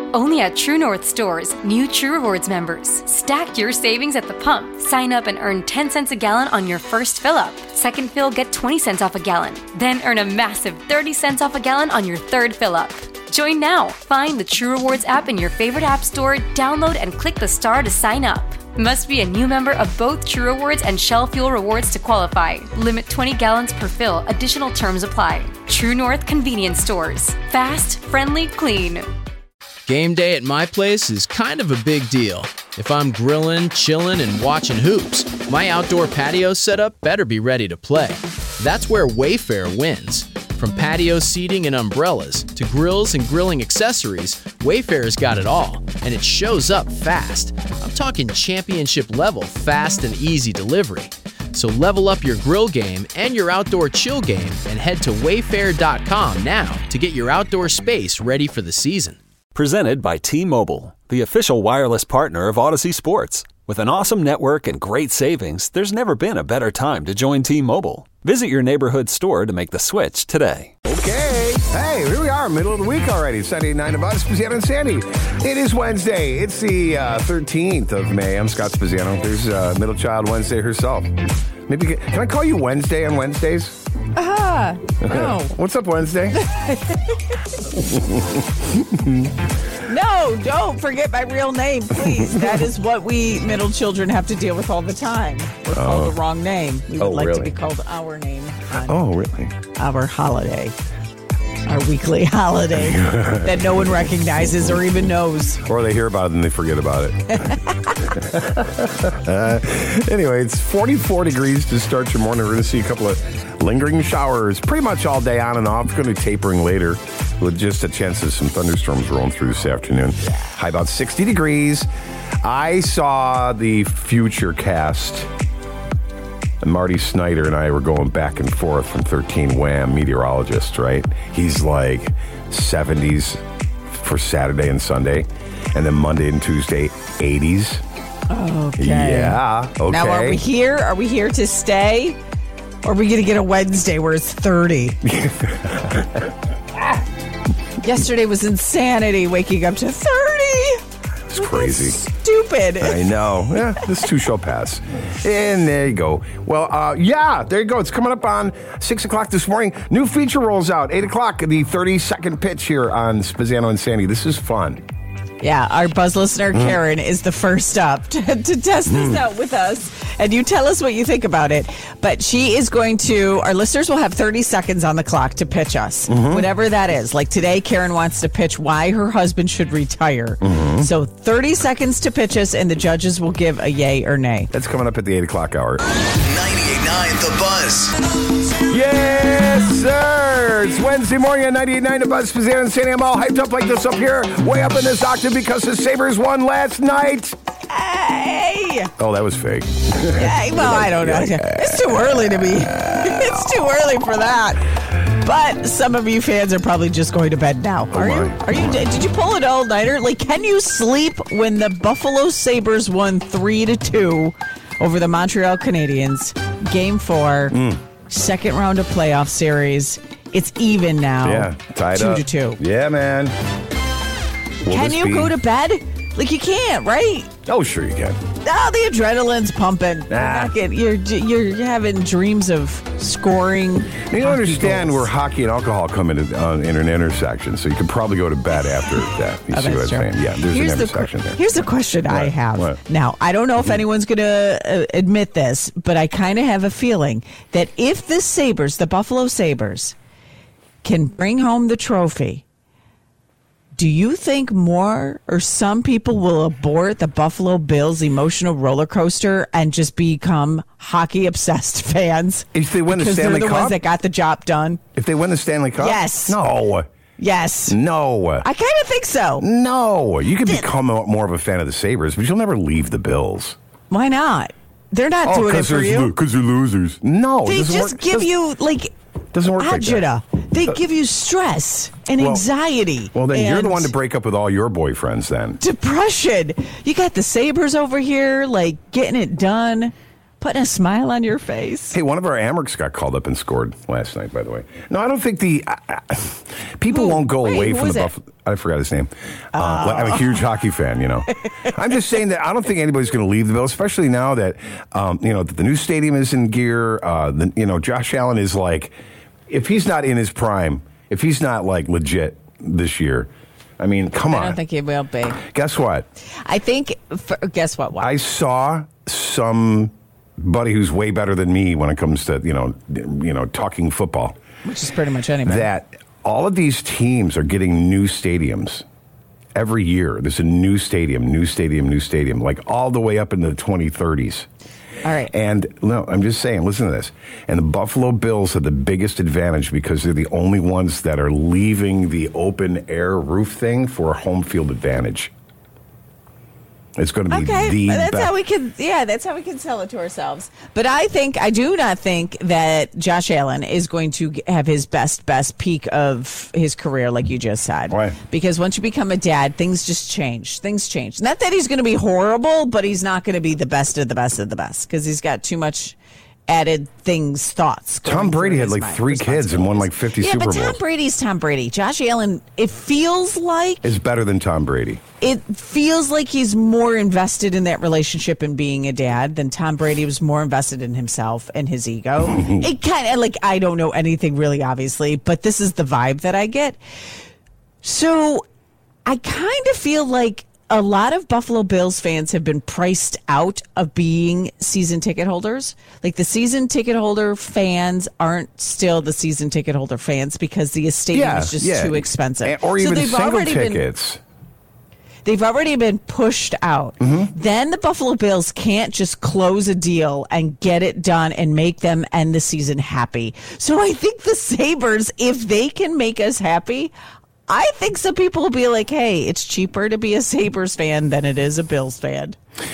Only at True North stores, new True Rewards members. Stack your savings at the pump. Sign up and earn 10 cents a gallon on your first fill-up. Second fill, get 20 cents off a gallon. Then earn a massive 30 cents off a gallon on your third fill-up. Join now. Find the True Rewards app in your favorite app store, download and click the star to sign up. Must be a new member of both True Rewards and Shell Fuel Rewards to qualify. Limit 20 gallons per fill. Additional terms apply. True North Convenience Stores. Fast, friendly, clean. Game day at my place is kind of a big deal. If I'm grilling, chilling, and watching hoops, my outdoor patio setup better be ready to play. That's where Wayfair wins. From patio seating and umbrellas to grills and grilling accessories, Wayfair's got it all, and it shows up fast. I'm talking championship level fast and easy delivery. So level up your grill game and your outdoor chill game and head to wayfair.com now to get your outdoor space ready for the season. Presented by T-Mobile, the official wireless partner of Odyssey Sports. With an awesome network and great savings, there's never been a better time to join T-Mobile. Visit your neighborhood store to make the switch today. Okay. Hey, here we are, middle of the week already. Sunday, 9 to Buzz, Spaziano and Sandy. It is Wednesday. It's the 13th of May. I'm Scott Spaziano. There's Middle Child Wednesday herself. Maybe can I call you Wednesday on Wednesdays? No. What's up, Wednesday? No, don't forget my real name, please. That is what we middle children have to deal with all the time. We're called the wrong name. We would like to be called our name on really? Our holiday. Our weekly holiday that no one recognizes or even knows. Or they hear about it and they forget about it. Anyway, it's 44 degrees to start your morning. We're going to see a couple of lingering showers pretty much all day on and off. It's going to be tapering later with just a chance of some thunderstorms rolling through this afternoon. High about 60 degrees. I saw the Futurecast. And Marty Snyder and I were going back and forth from 13 Wham, meteorologist, right? He's like 70s for Saturday and Sunday, and then Monday and Tuesday, 80s. Okay. Yeah, okay. Now, are we here? Are we here to stay? Or are we going to get a Wednesday where it's 30? Yesterday was insanity, waking up to 30. It's crazy. Stupid. I know. Yeah, this too shall pass. And there you go. Well, there you go. It's coming up on 6 o'clock this morning. New feature rolls out. 8 o'clock, the 30-second pitch here on Spaziano and Sandy. This is fun. Yeah, our Buzz listener, Karen, is the first up to test this out with us. And you tell us what you think about it. But she is going to, our listeners will have 30 seconds on the clock to pitch us, whatever that is. Like today, Karen wants to pitch why her husband should retire. So 30 seconds to pitch us, and the judges will give a yay or nay. That's coming up at the 8 o'clock hour. 98.9 The Buzz. Yes, sir. It's Wednesday morning at 98.9 The Buzz. Spaziano and Sandy. I'm all hyped up like this up here, way up in this octave because the Sabres won last night. Hey! Oh, that was fake. Yeah, well, I don't know. It's too early to be. It's too early for that. But some of you fans are probably just going to bed now. Are you? Did you pull an all-nighter? Like, can you sleep when the Buffalo Sabres won 3-2 over the Montreal Canadiens? Game 4, second round of playoff series. It's even now. Yeah, tied up. 2-2. Yeah, man. Can you go to bed? Like, you can't, right? Oh, sure you can. Oh, the adrenaline's pumping. You're having dreams of scoring. You don't understand where hockey and alcohol come in an intersection, so you can probably go to bed after that. You see what I'm saying? Yeah, there's an intersection there. Here's the question I have. What? Now, I don't know if anyone's going to admit this, but I kind of have a feeling that if the Sabres, the Buffalo Sabres, can bring home the trophy, do you think more or some people will abort the Buffalo Bills emotional roller coaster and just become hockey-obsessed fans? If they win the Stanley Cup? Because they're the ones that got the job done. If they win the Stanley Cup? Yes. No. Yes. No. I kind of think so. No. You can become more of a fan of the Sabres, but you'll never leave the Bills. Why not? They're not doing it for you. Because they're losers. No. They just give you, like, doesn't work agita. Like that. They give you stress and anxiety. Well, then you're the one to break up with all your boyfriends then. Depression. You got the Sabres over here, like, getting it done. putting a smile on your face. Hey, one of our Amerks got called up and scored last night, by the way. No, I don't think people won't go away from the Buffalo. I forgot his name. I'm a huge hockey fan, I'm just saying that I don't think anybody's going to leave the Bills, especially now that, that the new stadium is in gear. Josh Allen is like, if he's not in his prime, if he's not like legit this year, I mean, come on. I don't think he will be. Guess what? I think, guess what? I saw somebody who's way better than me when it comes to, talking football. Which is pretty much anybody. That all of these teams are getting new stadiums. Every year, there's a new stadium, like all the way up into the 2030s. All right. And no, I'm just saying, listen to this. And the Buffalo Bills have the biggest advantage because they're the only ones that are leaving the open air roof thing for a home field advantage. It's going to be the that's best. That's how we can sell it to ourselves. But I do not think that Josh Allen is going to have his best peak of his career, like you just said. Why? Because once you become a dad, things just change. Things change. Not that he's going to be horrible, but he's not going to be the best of the best of the best because he's got too much added thoughts. Tom Brady had like 3 kids and won like 50 Super Bowls. Yeah, but Tom Brady's Tom Brady. Josh Allen, it feels like... is better than Tom Brady. It feels like he's more invested in that relationship and being a dad than Tom Brady was more invested in himself and his ego. It kind of I don't know anything really, obviously, but this is the vibe that I get. So I kind of feel like a lot of Buffalo Bills fans have been priced out of being season ticket holders. Like the season ticket holder fans aren't still the season ticket holder fans because the stadium is just too expensive. Or even single tickets. They've already been pushed out. Mm-hmm. Then the Buffalo Bills can't just close a deal and get it done and make them end the season happy. So I think the Sabres, if they can make us happy, I think some people will be like, hey, it's cheaper to be a Sabres fan than it is a Bills fan.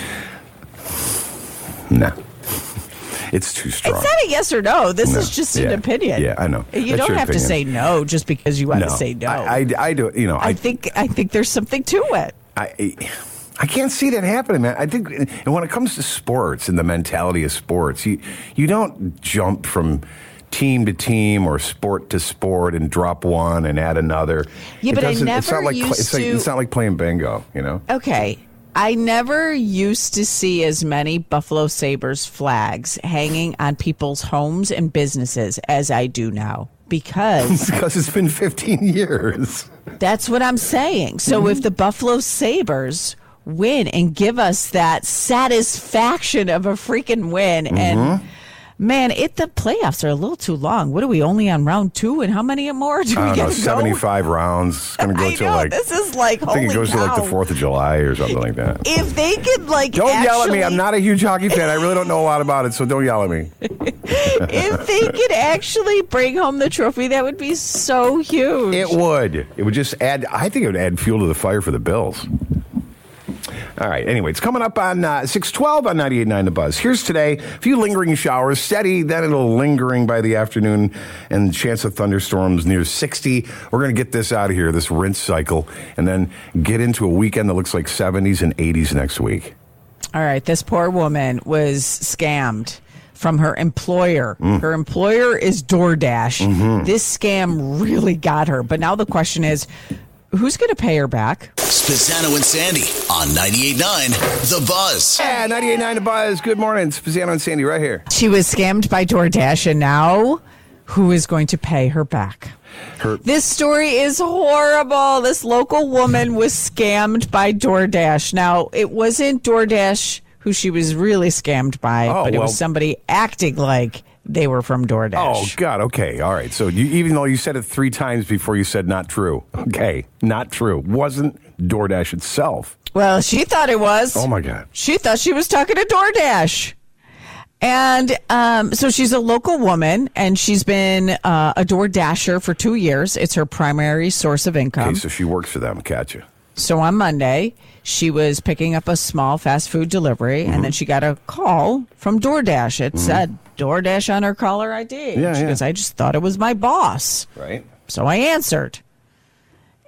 No. It's too strong. It's not a yes or no. This is just an opinion. Yeah, I know. You don't have to say no just because you want to say no. I do. I think there's something to it. I can't see that happening, man. I think, and when it comes to sports and the mentality of sports, you don't jump from team to team or sport to sport and drop one and add another. Yeah, but I never it's not like playing bingo, Okay. I never used to see as many Buffalo Sabres flags hanging on people's homes and businesses as I do now because it's been 15 years. That's what I'm saying. So if the Buffalo Sabres win and give us that satisfaction of a freaking win and man, the playoffs are a little too long. What are we only on round 2? And how many more do we get to go? 75 rounds. It's going to go to this is like, I think it goes to like the 4th of July or something like that. If they could don't yell at me. I'm not a huge hockey fan. I really don't know a lot about it, so don't yell at me. If they could actually bring home the trophy, that would be so huge. It would. It would just I think it would add fuel to the fire for the Bills. All right. Anyway, it's coming up on 6:12 on 98.9 The Buzz. Here's today. A few lingering showers. Steady. Then it'll lingering by the afternoon. And chance of thunderstorms near 60. We're going to get this out of here, this rinse cycle. And then get into a weekend that looks like 70s and 80s next week. All right. This poor woman was scammed from her employer. Her employer is DoorDash. This scam really got her. But now the question is, who's going to pay her back? Spezzano and Sandy on 98.9 The Buzz. Yeah, 98.9 The Buzz. Good morning. Spezzano and Sandy right here. She was scammed by DoorDash, and now who is going to pay her back? This story is horrible. This local woman was scammed by DoorDash. Now, it wasn't DoorDash who she was really scammed by, but it was somebody acting like they were from DoorDash. Oh, God. Okay. All right. So even though you said it 3 times before you said not true. Okay. Not true. Wasn't DoorDash itself. Well, she thought it was. Oh, my God. She thought she was talking to DoorDash. And so she's a local woman, and she's been a DoorDasher for 2 years. It's her primary source of income. Okay, so she works for them. Catch you. So on Monday, she was picking up a small fast food delivery, and then she got a call from DoorDash. It said DoorDash on her caller ID. She goes, I just thought it was my boss. Right. So I answered.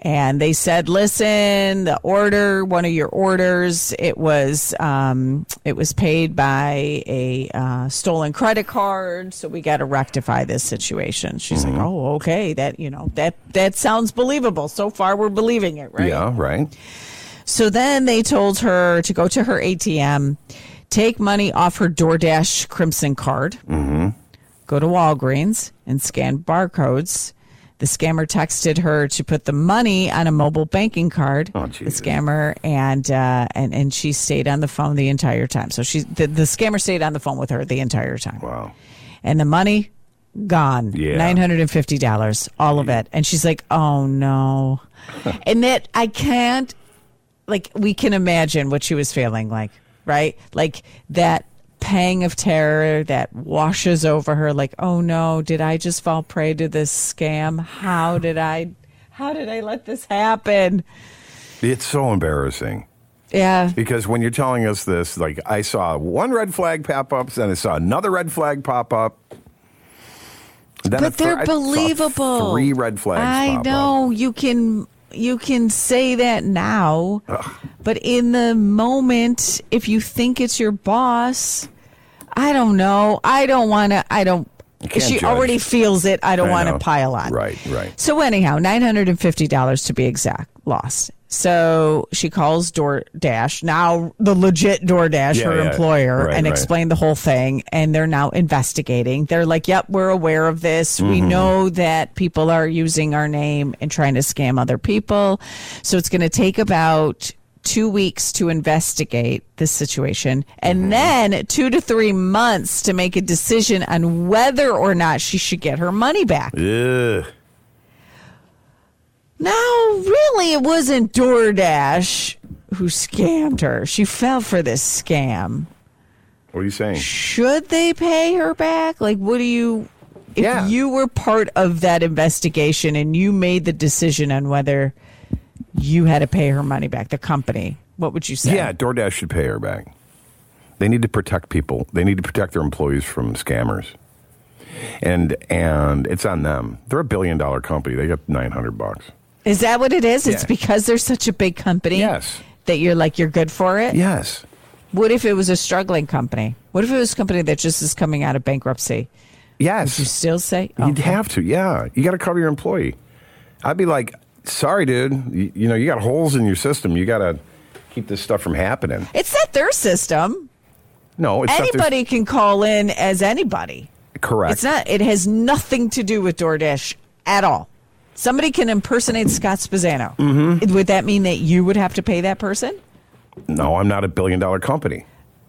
And they said, listen, one of your orders, it was paid by a stolen credit card. So we got to rectify this situation. She's like, oh, okay. That sounds believable. So far, we're believing it, right? Yeah, right. So then they told her to go to her ATM, take money off her DoorDash Crimson card, go to Walgreens and scan barcodes. The scammer texted her to put the money on a mobile banking card. Oh, the scammer and she stayed on the phone the entire time. So the scammer stayed on the phone with her the entire time. Wow. And the money gone. Yeah. $950, all of it. And she's like, "Oh no." And that I can't, like, we can imagine what she was feeling like, right? Like that pang of terror that washes over her, like, oh no, did I just fall prey to this scam? How did I let this happen? It's so embarrassing. Yeah. Because when you're telling us this, like, I saw one red flag pop up, then I saw another red flag pop up. But they're believable. 3 red flags I pop know. up. You can say that now, but in the moment, if you think it's your boss, I don't know. She already feels it. I don't want to pile on. Right. So anyhow, $950 to be exact, lost. So she calls DoorDash, now the legit DoorDash, her employer, and explained the whole thing. And they're now investigating. They're like, yep, we're aware of this. We know that people are using our name and trying to scam other people. So it's going to take about 2 weeks to investigate this situation, and then 2 to 3 months to make a decision on whether or not she should get her money back. Ugh. Now, really, it wasn't DoorDash who scammed her. She fell for this scam. What are you saying? Should they pay her back? Like, what do you... If you were part of that investigation and you made the decision on whether you had to pay her money back, the company, what would you say? Yeah, DoorDash should pay her back. They need to protect people. They need to protect their employees from scammers. And it's on them. They're a $1 billion company. They got $900. Is that what it is? It's because they're such a big company? Yes. That you're good for it? Yes. What if it was a struggling company? What if it was a company that just is coming out of bankruptcy? Yes. Would you still say? You'd have to, yeah. You got to cover your employee. I'd be like, sorry, dude. You got holes in your system. You got to keep this stuff from happening. It's not their system. No, it's anybody not can call in as anybody. Correct. It's not. It has nothing to do with DoorDash at all. Somebody can impersonate Scott Spezzano. Mm-hmm. Would that mean that you would have to pay that person? No, I'm not a $1 billion company.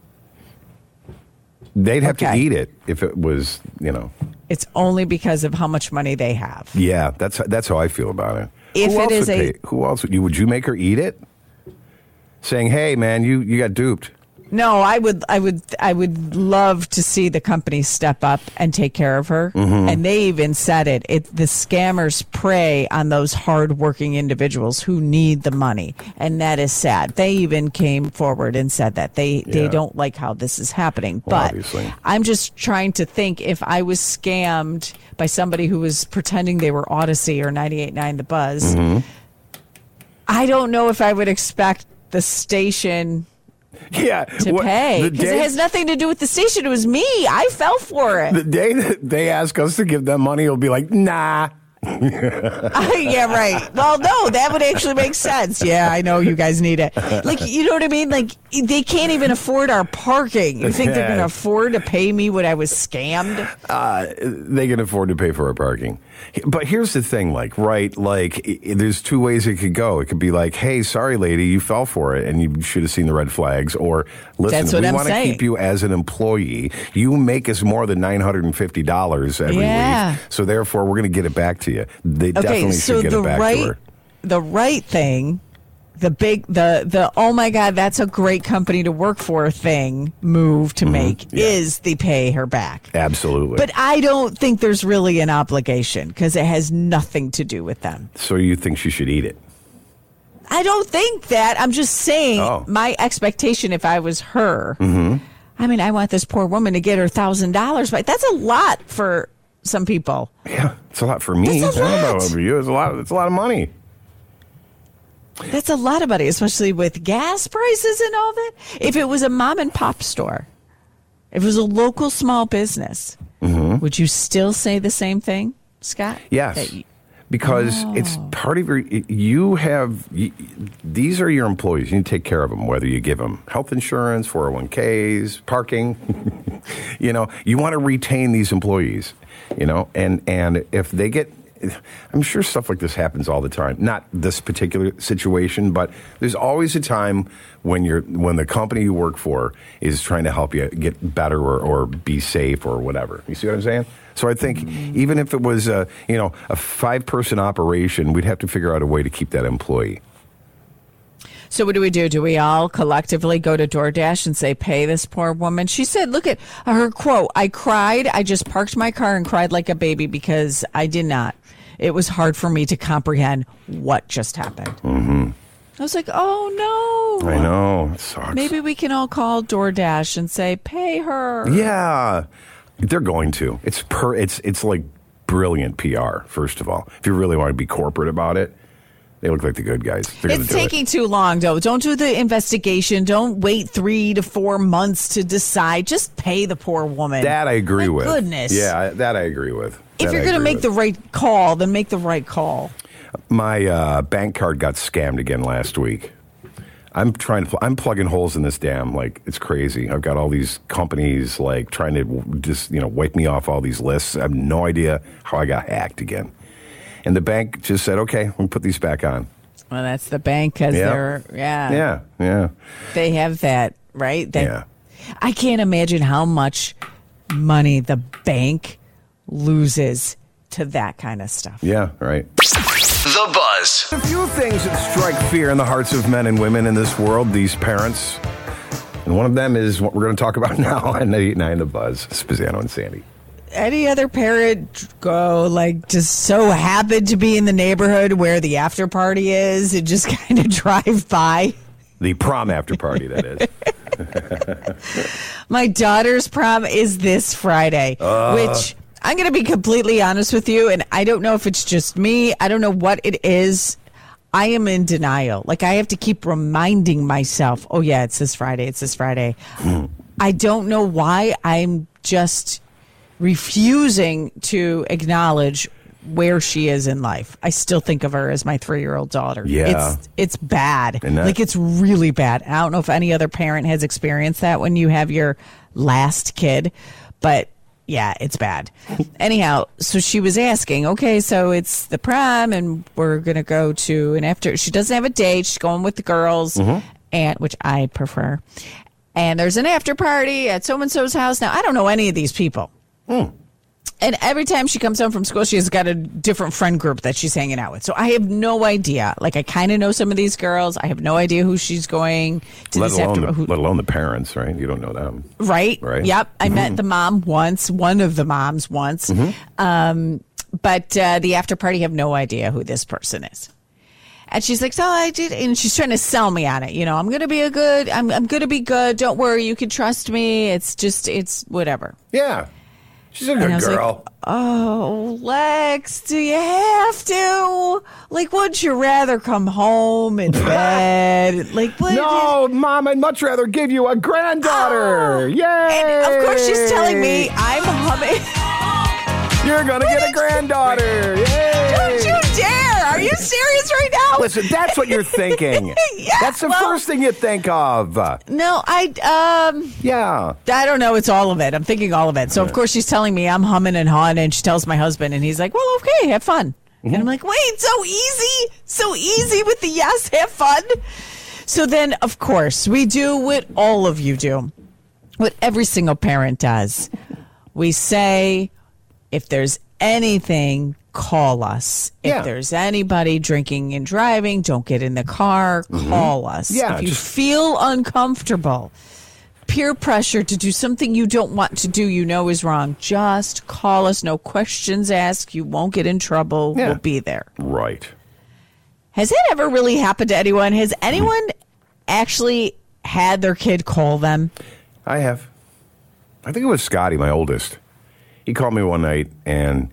They'd have to eat it if it was, It's only because of how much money they have. Yeah, that's how I feel about it. Who else would you make her eat it? Saying, "Hey, man, you got duped." No, I would love to see the company step up and take care of her. Mm-hmm. And they even said it. The scammers prey on those hardworking individuals who need the money, and that is sad. They even came forward and said that they don't like how this is happening. Well, but obviously. I'm just trying to think, if I was scammed by somebody who was pretending they were Odyssey or 98.9 The Buzz, I don't know if I would expect the station to pay, because it has nothing to do with the station. It was me. I fell for it. The day that they ask us to give them money, it'll be like, nah. Yeah, right. Well, no, that would actually make sense. Yeah, I know you guys need it. Like, you know what I mean? Like, they can't even afford our parking. You think they're going to afford to pay me when I was scammed? They can afford to pay for our parking. But here's the thing, there's 2 ways it could go. It could be like, hey, sorry, lady, you fell for it, and you should have seen the red flags. Or, listen, we want to keep you as an employee. You make us more than $950 every week, so therefore we're going to get it back to you. They definitely should get it back to her. The right thing, the oh my God, that's a great company to work for move to make is the pay her back. Absolutely. But I don't think there's really an obligation, because it has nothing to do with them. So you think she should eat it? I don't think that. I'm just saying my expectation, if I was her, I mean, I want this poor woman to get her $1,000 back. That's a lot for some people. Yeah, it's a lot for me. I don't know about you. It's a lot of money. That's a lot of money, especially with gas prices and all that. If it was a mom and pop store, if it was a local small business, would you still say the same thing, Scott? Yes. Because it's part of these are your employees. You need to take care of them, whether you give them health insurance, 401ks, parking. You want to retain these employees, and if they get, I'm sure stuff like this happens all the time. Not this particular situation, but there's always a time when the company you work for is trying to help you get better or be safe or whatever. You see what I'm saying? So I think even if it was a 5-person operation, we'd have to figure out a way to keep that employee. So what do we do? Do we all collectively go to DoorDash and say, pay this poor woman? She said, look at her quote. I cried. I just parked my car and cried like a baby because I did not. It was hard for me to comprehend what just happened. I was like, oh, no. I know. It sucks. Maybe we can all call DoorDash and say, pay her. Yeah. They're going to. It's like brilliant PR, first of all. If you really want to be corporate about it, they look like the good guys. It's taking too long, though. Don't do the investigation. Don't wait 3 to 4 months to decide. Just pay the poor woman. That I agree with. Goodness. Yeah, that I agree with. If you're going to make the right call, then make the right call. My bank card got scammed again last week. I'm plugging holes in this dam like it's crazy. I've got all these companies like trying to just wipe me off all these lists. I have no idea how I got hacked again. And the bank just said, okay, we'll put these back on. Well, that's the bank because they're, Yeah. They have that, right? I can't imagine how much money the bank loses to that kind of stuff. Yeah, right. The Buzz. A few things that strike fear in the hearts of men and women in this world, these parents. And one of them is what we're going to talk about now on 98.9 The Buzz. Spazzano and Sandy. Any other parent just so happened to be in the neighborhood where the after party is and just kind of drive by? The prom after party, that is. My daughter's prom is this Friday, which I'm going to be completely honest with you, and I don't know if it's just me. I don't know what it is. I am in denial. I have to keep reminding myself, oh, yeah, it's this Friday. It's this Friday. I don't know why. I'm just refusing to acknowledge where she is in life. I still think of her as my 3-year-old daughter. Yeah. It's bad. It's really bad. I don't know if any other parent has experienced that when you have your last kid, but yeah, it's bad. Anyhow, so she was asking, okay, so it's the prom and we're going to go to an after. She doesn't have a date. She's going with the girls, and which I prefer. And there's an after party at so-and-so's house. Now, I don't know any of these people. And every time she comes home from school, she's got a different friend group that she's hanging out with. So I have no idea. I kind of know some of these girls. I have no idea who she's going to. Let alone the parents, right? You don't know them. Right? Yep. I met the mom once, one of the moms once. But the after party, have no idea who this person is. And she's like, so I did, and she's trying to sell me on it. I'm going to be I'm going to be good. Don't worry. You can trust me. It's whatever. Yeah. She's a good girl. Like, oh, Lex, do you have to? Wouldn't you rather come home in bed? No, Mom, I'd much rather give you a granddaughter. Yay! And of course, she's telling me I'm humming. You're going to get a granddaughter. Yay! Don't you dare. Are you serious right now? Listen, that's what you're thinking. Yeah, that's the first thing you think of. No, yeah. I don't know. It's all of it. I'm thinking all of it. So, of course, she's telling me I'm humming and hawing, and she tells my husband, and he's like, well, okay, have fun. And I'm like, wait, so easy with the yes, have fun. So then, of course, we do what all of you do, what every single parent does. We say, if there's anything, call us. If there's anybody drinking and driving, don't get in the car, call us. Yeah, if you feel uncomfortable, peer pressure to do something you don't want to do, is wrong, just call us. No questions asked. You won't get in trouble. Yeah. We'll be there. Right. Has it ever really happened to anyone? Has anyone actually had their kid call them? I have. I think it was Scotty, my oldest. He called me one night, and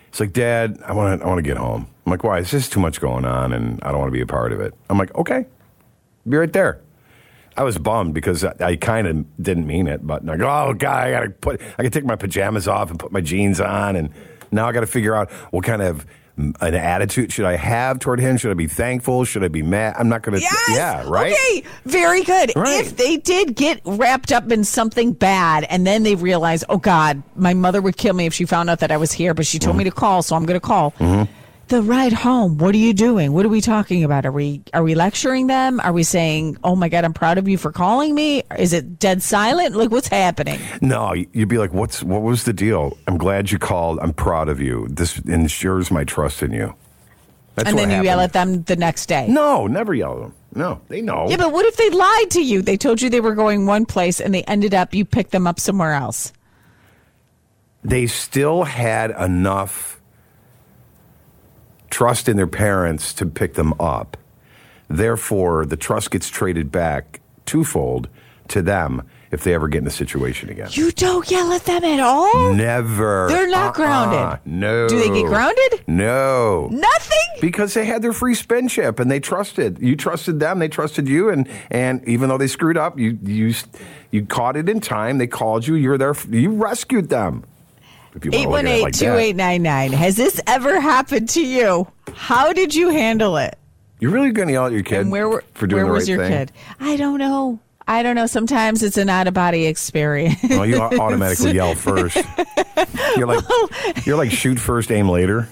He's like, Dad, I want to get home. I'm like, why? It's just too much going on, and I don't want to be a part of it. I'm like, okay, be right there. I was bummed because I kind of didn't mean it, but I go, oh God, I gotta take my pajamas off and put my jeans on, and now I got to figure out what kind of an attitude should I have toward him. Should I be thankful? Should I be mad? I'm not going to. Yes! Yeah, right. Okay, very good. Right. If they did get wrapped up in something bad, and then they realize, oh God, my mother would kill me if she found out that I was here, but she told me to call, so I'm going to call. Mm-hmm. The ride home, what are you doing? What are we talking about? Are we lecturing them? Are we saying, oh my God, I'm proud of you for calling me? Is it dead silent? Like, what's happening? No, you'd be like, what was the deal? I'm glad you called. I'm proud of you. This ensures my trust in you. That's and then what you yell happened. at them the next day. No, never yell at them. No, they know. Yeah, but what if they lied to you? They told you they were going one place and they ended up, you picked them up somewhere else. They still had enough trust in their parents to pick them up. Therefore, the trust gets traded back twofold to them if they ever get in a situation again. You don't yell at them at all? Never. They're not grounded. No. Do they get grounded? No. Nothing? Because they had their free spin chip and they trusted. You trusted them, they trusted you, and even though they screwed up, you caught it in time. They called you. You were there. You rescued them. 818-2899. Has this ever happened to you? How did you handle it? You're really going to yell at your kid And for doing the right thing? Where was your kid? I don't know. Sometimes it's an out-of-body experience. Well, you automatically yell first. You're like shoot first, aim later.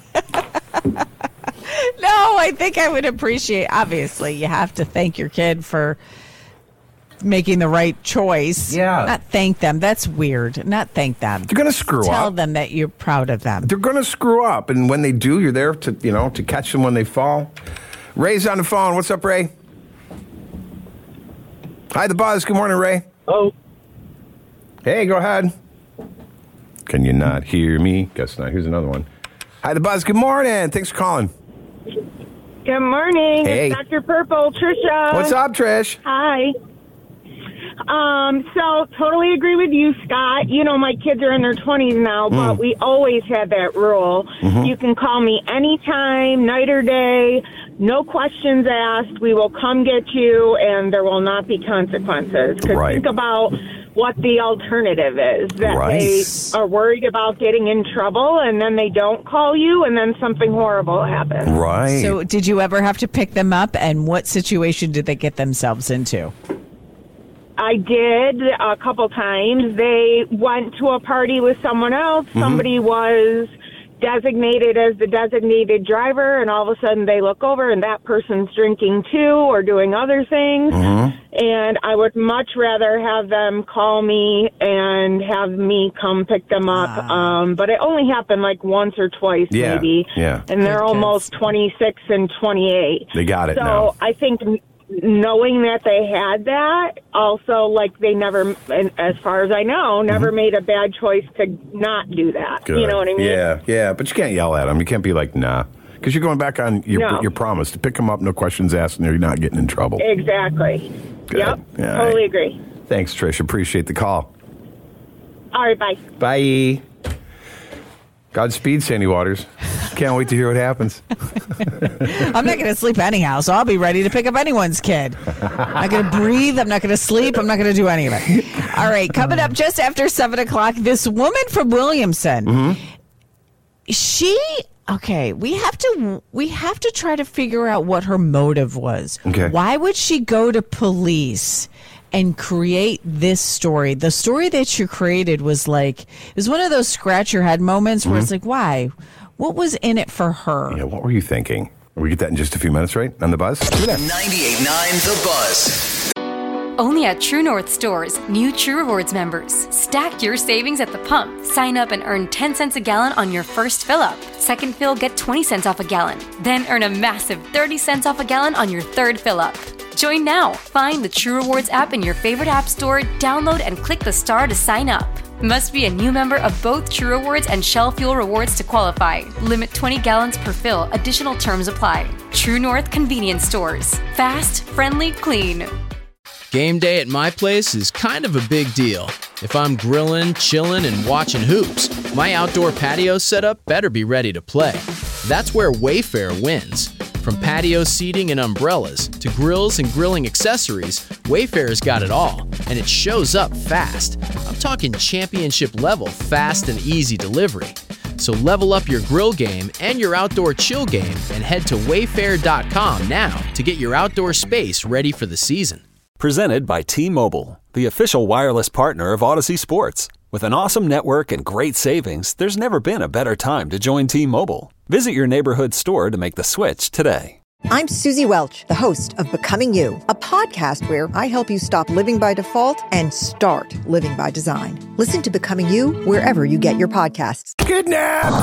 No, I think I would appreciate. Obviously, you have to thank your kid for making the right choice. Yeah. Not thank them. That's weird. Not thank them. They're going to screw up. Tell them that you're proud of them. They're going to screw up, and when they do, you're there to catch them when they fall. Ray's on the phone. What's up, Ray? Hi, the Buzz. Good morning, Ray. Oh. Hey, go ahead. Can you not hear me? Guess not. Here's another one. Hi, the Buzz. Good morning. Thanks for calling. Good morning. Hey. It's Dr. Purple, Trisha. What's up, Trish? Hi. So totally agree with you, Scott. You know, my kids are in their 20s now, but we always had that rule. You can call me anytime, night or day, no questions asked. We will come get you, and there will not be consequences. Because think about what the alternative is. That they are worried about getting in trouble, and then they don't call you, and then something horrible happens. Right. So did you ever have to pick them up, and what situation did they get themselves into? I did a couple times. They went to a party with someone else. Somebody was designated as the designated driver, and all of a sudden they look over and that person's drinking too or doing other things. And I would much rather have them call me and have me come pick them up. But it only happened like once or twice maybe. Yeah. And they're almost 26 and 28. They got it so now. I think knowing that they had that, also, like, they never, as far as I know, never made a bad choice to not do that. Good. You know what I mean? Yeah, but you can't yell at them. You can't be like, nah. Because you're going back on your promise to pick them up, no questions asked, and you're not getting in trouble. Exactly. Good. Yep, Yeah, totally agree. Thanks, Trish. Appreciate the call. All right, bye. Bye. Godspeed, Sandy Waters. Can't wait to hear what happens. I'm not going to sleep anyhow, so I'll be ready to pick up anyone's kid. I'm not going to breathe. I'm not going to sleep. I'm not going to do any of it. All right, coming up just after 7 o'clock, this woman from Williamson, we have to try to figure out what her motive was. Okay. Why would she go to police and create this story? The story that she created was like, it was one of those scratch your head moments where it's like, why? What was in it for her? Yeah, what were you thinking? We get that in just a few minutes, right? On the Buzz? 98.9 The Buzz. Only at True North stores, new True Rewards members. Stack your savings at the pump. Sign up and earn 10 cents a gallon on your first fill-up. Second fill, get 20 cents off a gallon. Then earn a massive 30 cents off a gallon on your third fill-up. Join now. Find the True Rewards app in your favorite app store, download and click the star to sign up. Must be a new member of both True Rewards and Shell Fuel Rewards to qualify. Limit 20 gallons per fill. Additional terms apply. True North Convenience Stores. Fast, friendly, clean. Game day at my place is kind of a big deal. If I'm grilling, chilling, and watching hoops, my outdoor patio setup better be ready to play. That's where Wayfair wins. From patio seating and umbrellas to grills and grilling accessories, Wayfair's got it all, and it shows up fast. I'm talking championship level fast and easy delivery. So level up your grill game and your outdoor chill game and head to wayfair.com now to get your outdoor space ready for the season. Presented by T-Mobile, the official wireless partner of Odyssey Sports. With an awesome network and great savings, there's never been a better time to join T-Mobile. Visit your neighborhood store to make the switch today. I'm Susie Welch, the host of Becoming You, a podcast where I help you stop living by default and start living by design. Listen to Becoming You wherever you get your podcasts. Kidnapped!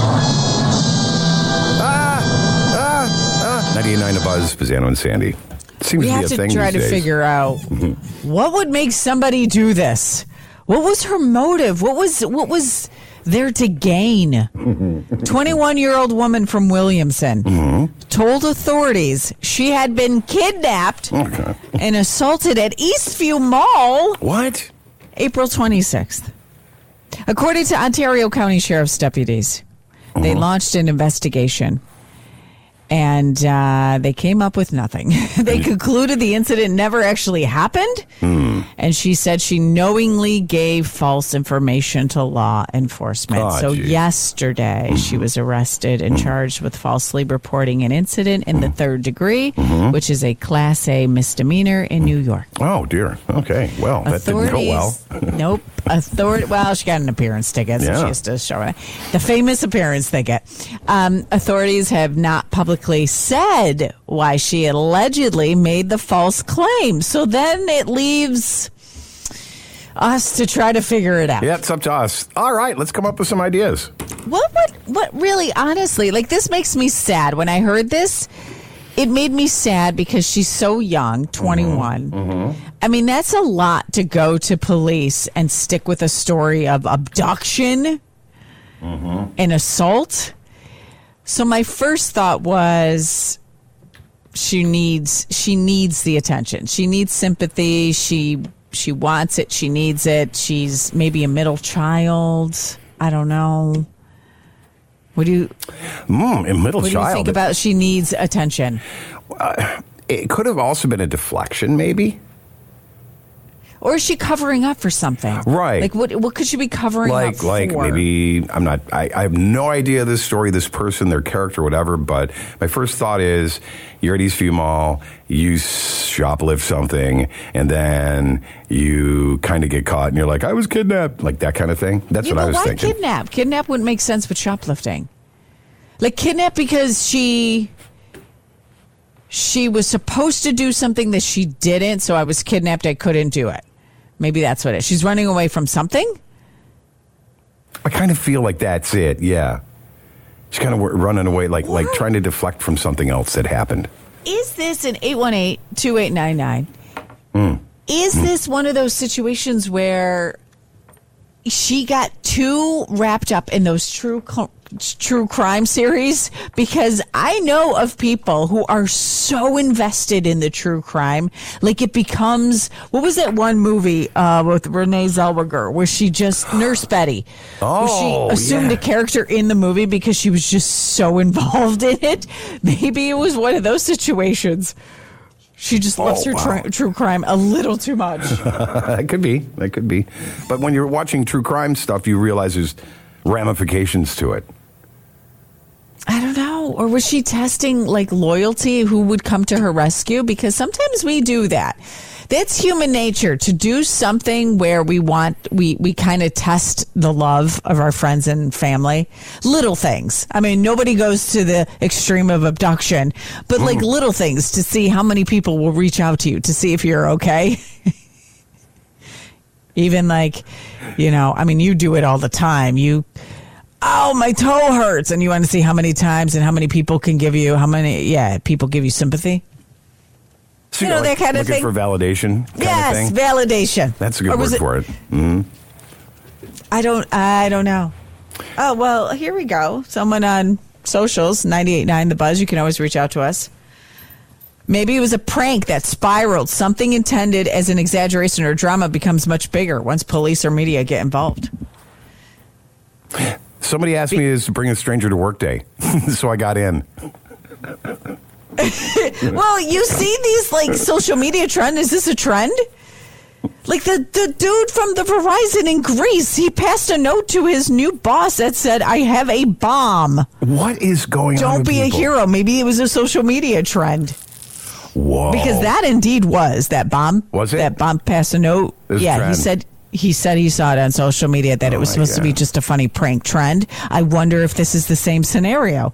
98.9 The Buzz, Pizzano and Sandy. Seems We to be have a to thing try these to days. figure out what would make somebody do this. What was her motive? What was there to gain? 21-year-old woman from Williamson told authorities she had been kidnapped and assaulted at Eastview Mall. What? April 26th. According to Ontario County Sheriff's deputies, they launched an investigation. And they came up with nothing. They concluded the incident never actually happened. And she said she knowingly gave false information to law enforcement. Yesterday, she was arrested and charged with falsely reporting an incident in the third degree, which is a Class A misdemeanor in New York. Oh, dear. Okay. Well, that didn't go well. Nope. Well, she got an appearance ticket, so she has to show it. The famous appearance ticket. Authorities have not publicly said why she allegedly made the false claim. So then it leaves us to try to figure it out. Yeah, it's up to us. All right, let's come up with some ideas. What really, honestly, like, this makes me sad. When I heard this, it made me sad because she's so young, 21. I mean, that's a lot to go to police and stick with a story of abduction and assault. So my first thought was she needs the attention. She needs sympathy. She wants it. She needs it. She's maybe a middle child. I don't know. What do you think about she needs attention? It could have also been a deflection, maybe. Or is she covering up for something? Right. Like, what could she be covering up for? Like maybe, I have no idea this story, this person, their character, whatever, but my first thought is you're at Eastview Mall, you shoplift something, and then you kind of get caught, and you're like, I was kidnapped, like that kind of thing. That's what I was thinking. Kidnap? Kidnap wouldn't make sense with shoplifting. Like, kidnap because she was supposed to do something that she didn't, so I was kidnapped, I couldn't do it. Maybe that's what it is. She's running away from something? I kind of feel like that's it, yeah. She's kind of running away, like trying to deflect from something else that happened. Is this an 818-2899? Is this one of those situations where she got too wrapped up in those true crime series? Because I know of people who are so invested in the true crime, like it becomes, what was that one movie with Renee Zellweger where she just, Nurse Betty, where she assumed a character in the movie because she was just so involved in it? Maybe it was one of those situations. She just loves her true crime a little too much. That could be. But when you're watching true crime stuff, you realize there's ramifications to it. I don't know. Or was she testing, like, loyalty? Who would come to her rescue? Because sometimes we do that. That's human nature, to do something where we kind of test the love of our friends and family. Little things. I mean, nobody goes to the extreme of abduction, but like little things to see how many people will reach out to you to see if you're okay. Even like, I mean, you do it all the time. My toe hurts. And you want to see how many times and how many people can give you, people give you sympathy. So that kind of thing. Looking for validation kind of thing? Validation. That's a good word for it. Mm-hmm. I don't know. Oh, well, here we go. Someone on socials, 98.9 The Buzz. You can always reach out to us. Maybe it was a prank that spiraled. Something intended as an exaggeration or drama becomes much bigger once police or media get involved. Somebody asked me to bring a stranger to work day, so I got in. Well, you see these like social media trend. Is this a trend? Like the dude from the Verizon in Greece, he passed a note to his new boss that said, "I have a bomb." What is going on? Don't be a hero. Maybe it was a social media trend. Whoa. Because that indeed was that bomb. Was it? That bomb passed a note. Yeah, he said he saw it on social media that it was supposed to be just a funny prank trend. I wonder if this is the same scenario.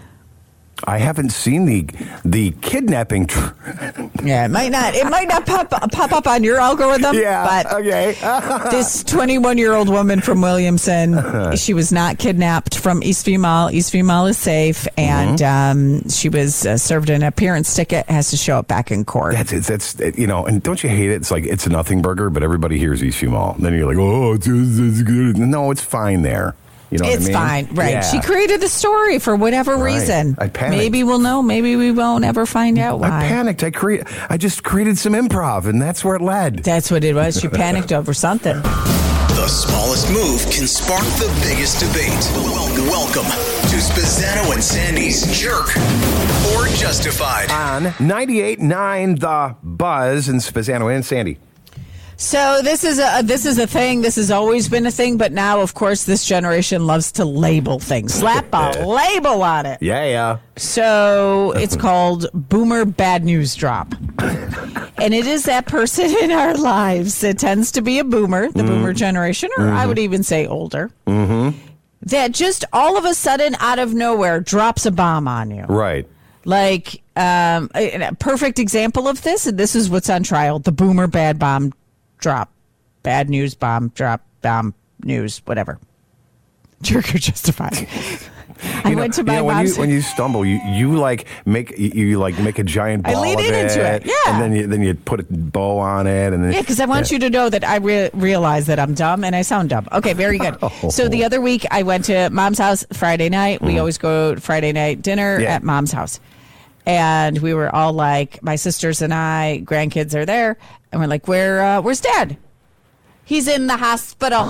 I haven't seen the kidnapping. Yeah, it might not pop up on your algorithm. Yeah, but okay. This 21-year-old woman from Williamson, she was not kidnapped from Eastview Mall. Eastview Mall is safe, and she was served an appearance ticket. Has to show up back in court. That's and don't you hate it? It's like it's a nothing burger, but everybody hears Eastview Mall. And then you're like, oh, it's good. No, it's fine there. You know it's what I mean? Fine, right? Yeah. She created the story for whatever reason. I panicked. Maybe we'll know. Maybe we won't ever find out why. I panicked. I just created some improv, and that's where it led. That's what it was. She panicked over something. The smallest move can spark the biggest debate. Welcome to Spezzano and Sandy's Jerk or Justified on 98.9 The Buzz and Spezzano and Sandy. So this is a thing. This has always been a thing, but now, of course, this generation loves to label things. Slap a label on it. Yeah. So it's called Boomer Bad News Drop. And it is that person in our lives. It tends to be a boomer, the boomer generation, or I would even say older, that just all of a sudden, out of nowhere, drops a bomb on you. Right. Like a perfect example of this, and this is what's on trial, the Boomer Bad Bomb Drop. Bad news bomb drop bomb news, whatever. Jerk or Justified. I went to my mom's. When you stumble, you make a giant ball I lead of into it, yeah. And then you put a bow on it, and then because I want you to know that I realize that I'm dumb and I sound dumb. Okay, very good. So the other week I went to Mom's house Friday night. We always go to Friday night dinner at Mom's house. And we were all like, my sisters and I, grandkids are there, and we're like, where's Dad? He's in the hospital.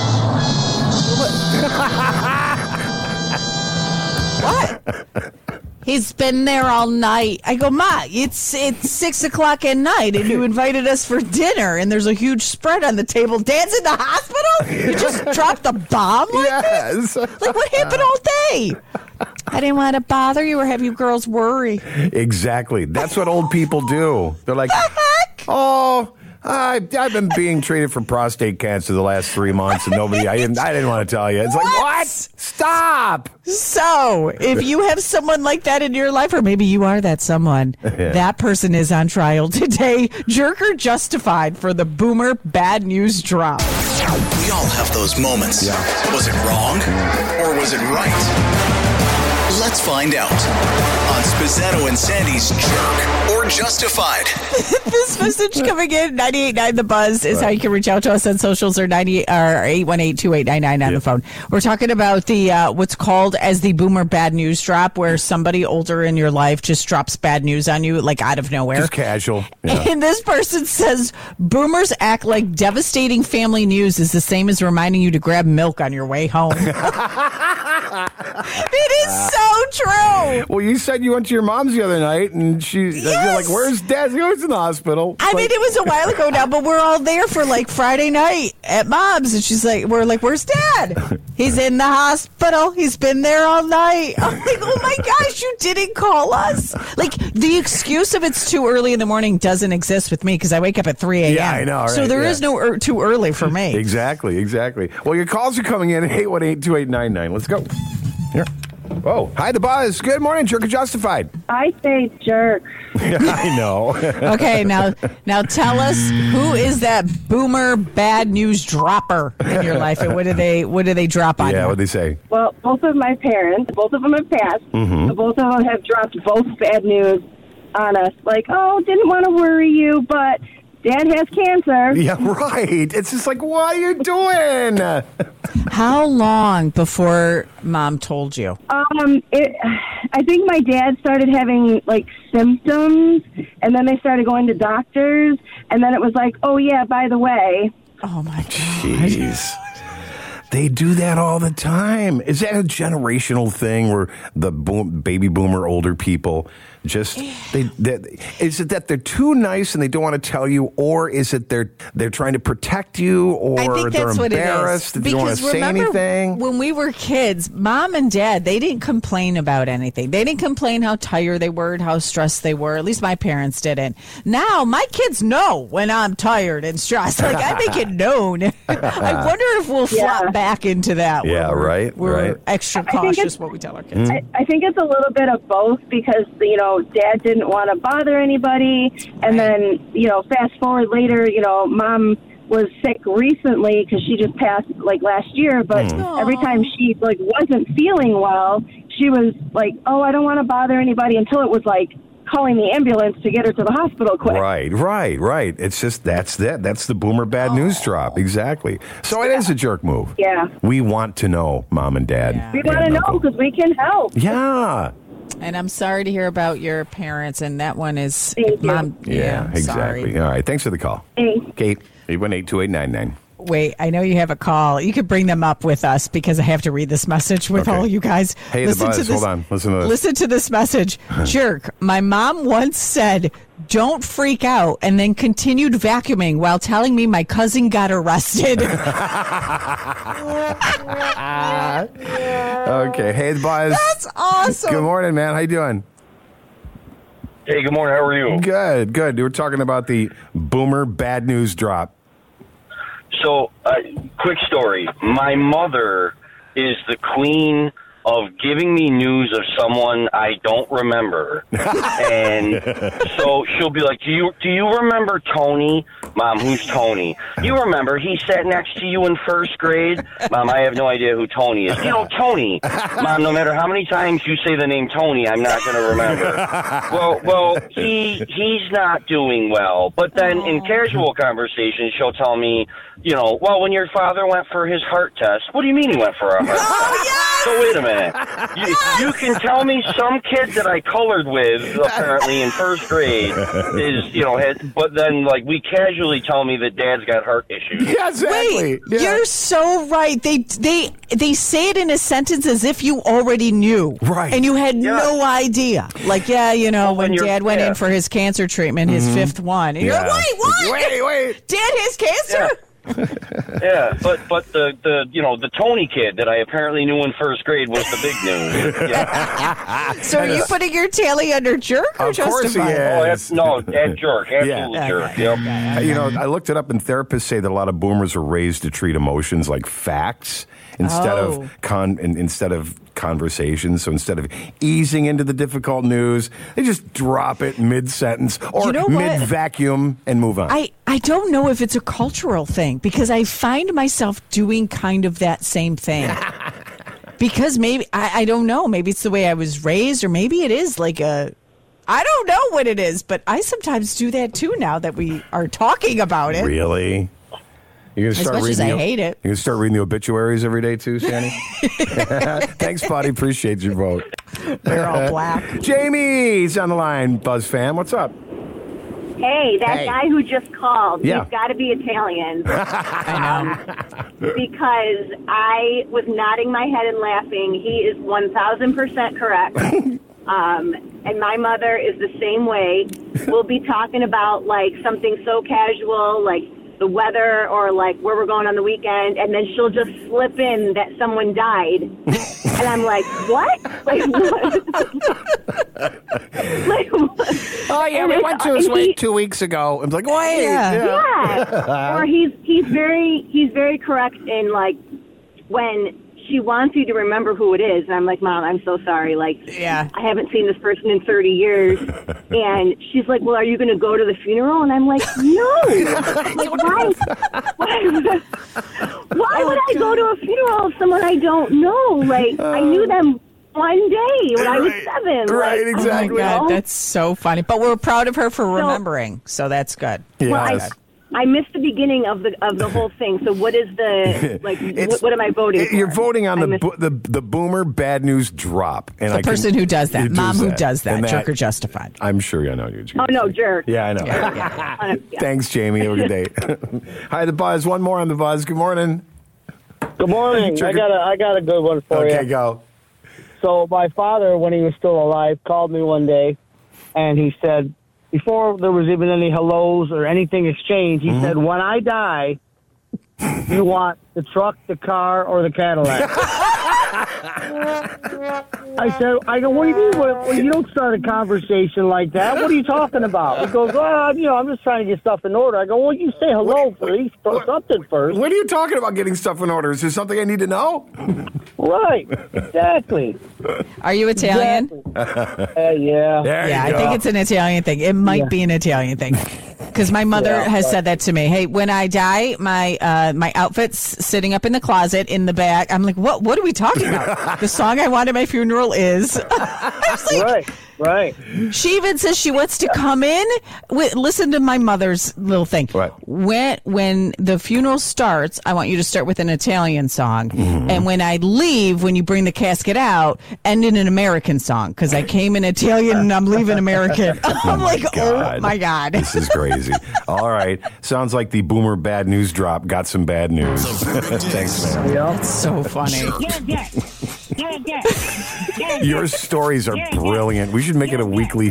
What? He's been there all night. I go, Ma, it's 6 o'clock at night, and you invited us for dinner, and there's a huge spread on the table. Dad's in the hospital? You just dropped the bomb like this? Like, what happened all day? I didn't want to bother you or have you girls worry. Exactly. That's what old people do. They're like, oh, I've been being treated for prostate cancer the last 3 months, and I didn't want to tell you. It's like, what? Stop. So, if you have someone like that in your life, or maybe you are that someone, that person is on trial today. Jerk or Justified for the Boomer Bad News Drop. We all have those moments. Yeah. Was it wrong or was it right? Let's find out on Spezzano and Sandy's Jerk or Justified. This message coming in, 98.9 The Buzz, is how you can reach out to us on socials, or 818-2899 on the phone. We're talking about the what's called as the Boomer Bad News Drop, where somebody older in your life just drops bad news on you, like out of nowhere. Just casual. Yeah. And this person says, boomers act like devastating family news is the same as reminding you to grab milk on your way home. It is so true. Well, you said you went to your mom's the other night, and you're like, where's Dad? He was in the hospital. I mean, it was a while ago now, but we're all there for like Friday night at Mom's, and she's like, we're like, where's Dad? He's in the hospital. He's been there all night. I'm like, oh my gosh, you didn't call us. Like, the excuse of it's too early in the morning doesn't exist with me because I wake up at 3 a.m. Yeah, I know, right? So there is no too early for me. Exactly. Well, your calls are coming in at 818-2899. Let's go. Here. Oh, hi, The Buzz. Good morning, Jerk or Justified. I say jerk. I know. Okay, now tell us, who is that boomer bad news dropper in your life, and what do they drop on you? Yeah, what do they say? Well, both of my parents, both of them have passed. Mm-hmm. So both of them have dropped both bad news on us. Like, oh, didn't want to worry you, but Dad has cancer. Yeah, right. It's just like, what are you doing? How long before Mom told you? I think my dad started having like symptoms, and then they started going to doctors, and then it was like, oh yeah, by the way. Oh my God. Jeez. They do that all the time. Is that a generational thing where the baby boomer older people just is it that they're too nice and they don't want to tell you, or is it they're trying to protect you, or I think they're that's what embarrassed it is. that they don't want to say anything? When we were kids, Mom and Dad, they didn't complain about anything. They didn't complain how tired they were, how stressed they were. At least my parents didn't. Now my kids know when I'm tired and stressed. Like I make it known. I wonder if we'll flop back into that. Yeah, we're extra cautious what we tell our kids. I think it's a little bit of both because, Dad didn't want to bother anybody. And then, fast forward later, Mom was sick recently because she just passed like last year. But every time she like wasn't feeling well, she was like, oh, I don't want to bother anybody, until it was like calling the ambulance to get her to the hospital quick. Right. It's just that's the boomer bad news drop. Exactly. So it is a jerk move. Yeah. We want to know, Mom and Dad. Yeah. We want to know because we can help. Yeah. And I'm sorry to hear about your parents, and that one is Mom. Yeah, exactly. Sorry. All right. Thanks for the call. Thanks. Kate, 818-2899. Wait, I know you have a call. You could bring them up with us because I have to read this message with all you guys. Hey, the buzz. Hold on. Listen to this. Listen to this message. Jerk. My mom once said, don't freak out, and then continued vacuuming while telling me my cousin got arrested. Okay. Hey, the buzz. That's awesome. Good morning, man. How you doing? Hey, good morning. How are you? Good. We were talking about the boomer bad news drop. So, quick story. My mother is the queen of giving me news of someone I don't remember. And so she'll be like, do you remember Tony? Mom, who's Tony? You remember, he sat next to you in first grade? Mom, I have no idea who Tony is. Tony. Mom, no matter how many times you say the name Tony, I'm not going to remember. Well, he's not doing well. But then in casual conversation, she'll tell me, well, when your father went for his heart test, what do you mean he went for a heart test? So wait a minute. You can tell me some kid that I colored with, apparently in first grade, is, but then, like, we casually tell me that Dad's got heart issues. Yeah, exactly. Wait, you're so right. They say it in a sentence as if you already knew. Right. And you had no idea. Like, when Dad went in for his cancer treatment, his fifth one. And you're like, wait, what? Wait. Dad has cancer? Yeah, but the Tony kid that I apparently knew in first grade was the big news. Yeah. So are you putting your tally under jerk or of course he is. That jerk, absolute jerk. Yep. I looked it up, and therapists say that a lot of boomers are raised to treat emotions like facts instead of conversations. So instead of easing into the difficult news, they just drop it mid-sentence or mid-vacuum and move on. I don't know if it's a cultural thing because I find myself doing kind of that same thing. Because maybe, I don't know, maybe it's the way I was raised, or maybe it is like I don't know what it is, but I sometimes do that too now that we are talking about it. Really? You're gonna start reading. I hate it. You're gonna start reading the obituaries every day too, Shanny. Thanks, buddy. Appreciate your vote. They're all black. Jamie's on the line. Buzz fam, what's up? Hey, that guy who just called. Yeah. He's got to be Italian. I know. Because I was nodding my head and laughing. He is 1,000% correct. And my mother is the same way. We'll be talking about like something so casual, like the weather or like where we're going on the weekend, and then she'll just slip in that someone died. And I'm like, what? Like, what? Like, what? Oh, yeah, we went to his wake 2 weeks ago. I'm like, wait. Yeah. Or he's very correct in like when she wants you to remember who it is. And I'm like, Mom, I'm so sorry. Like, I haven't seen this person in 30 years. And she's like, well, are you going to go to the funeral? And I'm like, no. Like, why would I go to a funeral of someone I don't know? Like, I knew them one day when I was 7. Right, like, exactly. Oh my God, that's so funny. But we're proud of her for remembering, so that's good. Yes. I missed the beginning of the whole thing. So what is the what am I voting for? You're voting on the Boomer Bad News Drop. And the person who does that, mom who does that, jerk or justified. I'm sure I know you're. Oh no, jerk. Yeah, I know. Yeah. Thanks, Jamie. Have a good day. Hi, the Buzz. One more on the Buzz. Good morning. Good morning. I got a good one for you. Okay, go. So my father, when he was still alive, called me one day, and he said, before there was even any hellos or anything exchanged, he said, when I die, you want the truck, the car, or the Cadillac? I go, what do you mean? Well, you don't start a conversation like that. What are you talking about? He goes, I'm just trying to get stuff in order. I go, well, you say hello something first. What are you talking about getting stuff in order? Is there something I need to know? Right, exactly. Are you Italian? Exactly. Yeah. I think it's an Italian thing. It might be an Italian thing. Because my mother has said that to me. Hey, when I die, my outfit's sitting up in the closet in the back. I'm like, what are we talking about? The song I want at my funeral is. Right. She even says she wants to come in. Listen to my mother's little thing. Right. When the funeral starts, I want you to start with an Italian song. Mm-hmm. And when I leave, when you bring the casket out, end in an American song. Because I came in Italian and I'm leaving American. I'm like, oh my God. This is crazy. All right. Sounds like the Boomer Bad News Drop got some bad news. Thanks, man. That's so funny. Your stories are brilliant. We should make it a weekly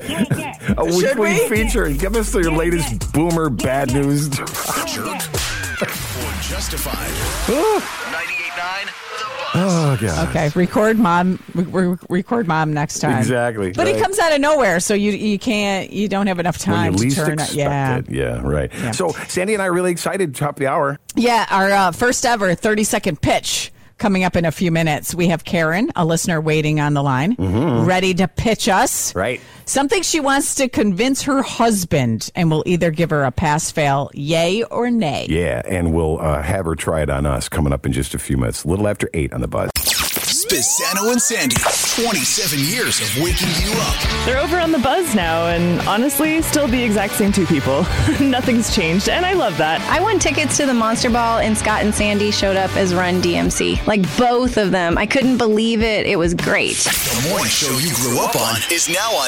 feature. Give us your latest Boomer Bad News. Jerk or Justified. 98.9 The Buzz. Oh, God. Okay, record mom next time. Exactly. But it comes out of nowhere, so you don't have enough time to turn it. Yeah, right. Yeah. So Sandy and I are really excited. Top of the hour. Yeah, our first ever 30-second pitch. Coming up in a few minutes, we have Karen, a listener waiting on the line, ready to pitch us. Right. Something she wants to convince her husband, and we'll either give her a pass-fail, yay or nay. Yeah, and we'll have her try it on us coming up in just a few minutes, a little after 8 on The Buzz. Spezzano and Sandy, 27 years of waking you up. They're over on The Buzz now, and honestly, still the exact same two people. Nothing's changed, and I love that. I won tickets to the Monster Ball, and Scott and Sandy showed up as Run DMC. Like, both of them. I couldn't believe it. It was great. The morning show you grew up on is now on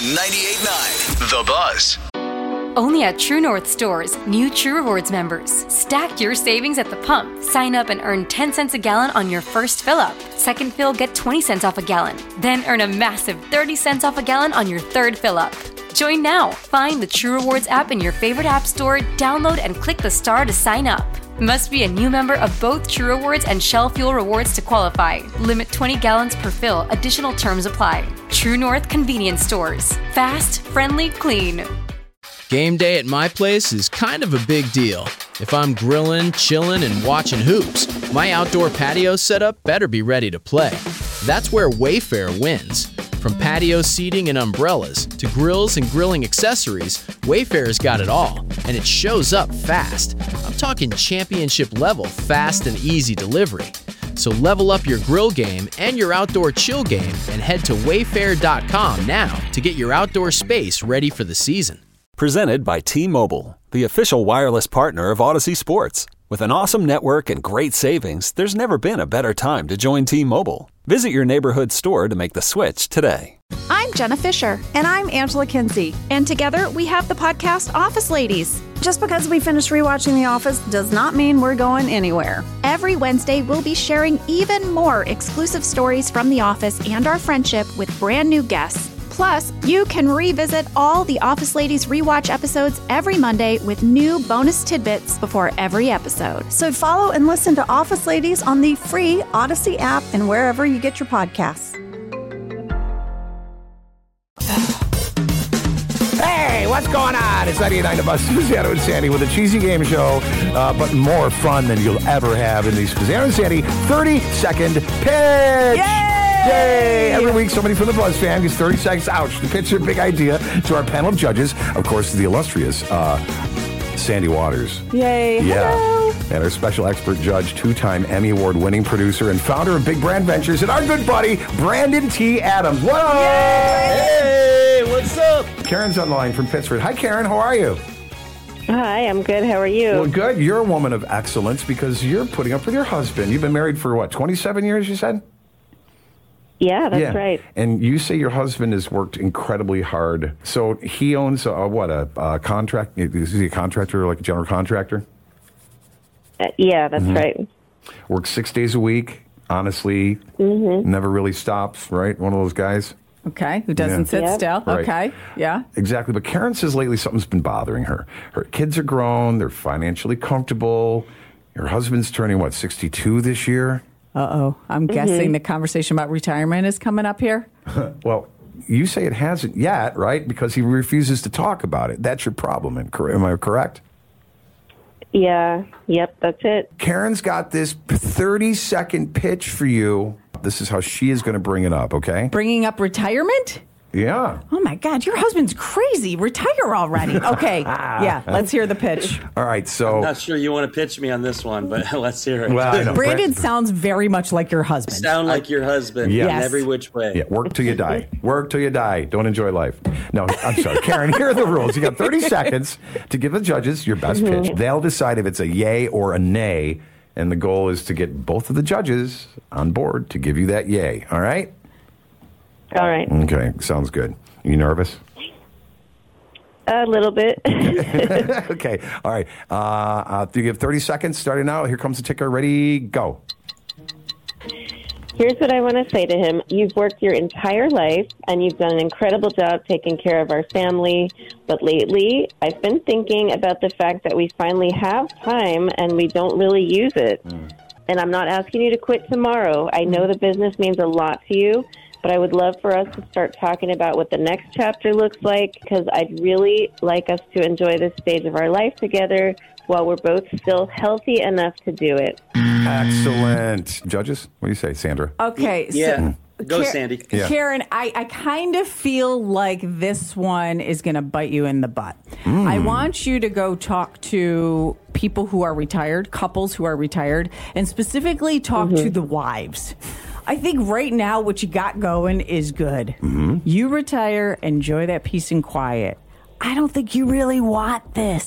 98.9 The Buzz. Only at True North stores, new True Rewards members. Stack your savings at the pump. Sign up and earn 10 cents a gallon on your first fill-up. Second fill, get 20 cents off a gallon. Then earn a massive 30 cents off a gallon on your third fill-up. Join now. Find the True Rewards app in your favorite app store, download and click the star to sign up. Must be a new member of both True Rewards and Shell Fuel Rewards to qualify. Limit 20 gallons per fill. Additional terms apply. True North Convenience Stores. Fast, friendly, clean. Game day at my place is kind of a big deal. If I'm grilling, chilling, and watching hoops, my outdoor patio setup better be ready to play. That's where Wayfair wins. From patio seating and umbrellas to grills and grilling accessories, Wayfair's got it all, and it shows up fast. I'm talking championship level fast and easy delivery. So level up your grill game and your outdoor chill game and head to wayfair.com now to get your outdoor space ready for the season. Presented by T-Mobile, the official wireless partner of Odyssey Sports. With an awesome network and great savings, there's never been a better time to join T-Mobile. Visit your neighborhood store to make the switch today. I'm Jenna Fisher. And I'm Angela Kinsey. And together we have the podcast Office Ladies. Just because we finished rewatching The Office does not mean we're going anywhere. Every Wednesday, we'll be sharing even more exclusive stories from The Office and our friendship with brand new guests. Plus, you can revisit all the Office Ladies rewatch episodes every Monday with new bonus tidbits before every episode. So follow and listen to Office Ladies on the free Odyssey app and wherever you get your podcasts. Hey, what's going on? It's 98.9 The Buzz. Spezzano and Sandy with a cheesy game show, but more fun than you'll ever have in the Spezzano and Sandy 30-second pitch. Yay! Every week, somebody from the Buzz fan gets 30 seconds, to pitch their big idea to our panel of judges. Of course, the illustrious Sandy Waters. Yay! Yeah. Hello. And our special expert judge, 2-time Emmy Award-winning producer and founder of Big Brand Ventures, and our good buddy, Brandon T. Adams. What up? Hey, what's up? Karen's on the line from Pittsburgh. Hi, Karen. How are you? Hi, I'm good. How are you? Well, good. You're a woman of excellence because you're putting up with your husband. You've been married for, what, 27 years, you said? Yeah, that's right. And you say your husband has worked incredibly hard. So he owns a contract? Is he a contractor, like a general contractor? Yeah, that's right. Works 6 days a week, honestly. Never really stops, right? One of those guys. Okay, who doesn't sit still. Right. Okay, yeah. Exactly. But Karen says lately something's been bothering her. Her kids are grown. They're financially comfortable. Your husband's turning, what, 62 this year? Uh-oh. I'm guessing the conversation about retirement is coming up here. Well, you say it hasn't yet, right? Because he refuses to talk about it. That's your problem. Am I correct? Yeah. Yep, that's it. Karen's got this 30-second pitch for you. This is how she is going to bring it up, okay? Bringing up retirement? Yeah. Oh, my God. Your husband's crazy. Retire already. Okay. Yeah, let's hear the pitch. All right, so... I'm not sure you want to pitch me on this one, but let's hear it. Well, I know. Brandon sounds very much like your husband. Sound like your husband in every which way. Yeah, work till you die. Work till you die. Don't enjoy life. No, I'm sorry. Karen, here are the rules. You got 30 seconds to give the judges your best pitch. They'll decide if it's a yay or a nay, and the goal is to get both of the judges on board to give you that yay. All right? All right. Okay, sounds good. You nervous? A little bit. Okay, all right. Do you have 30 seconds starting now? Here comes the ticker. Ready, go. Here's what I want to say to him. You've worked your entire life, and you've done an incredible job taking care of our family. But lately, I've been thinking about the fact that we finally have time, and we don't really use it. And I'm not asking you to quit tomorrow. I know the business means a lot to you, but I would love for us to start talking about what the next chapter looks like, because I'd really like us to enjoy this stage of our life together while we're both still healthy enough to do it. Excellent. Judges, what do you say, Sandra? Okay. Yeah. Go, Sandy. Yeah. Karen, I kind of feel like this one is going to bite you in the butt. I want you to go talk to people who are retired, couples who are retired, and specifically talk to the wives. I think right now what you got going is good. You retire, enjoy that peace and quiet. I don't think you really want this.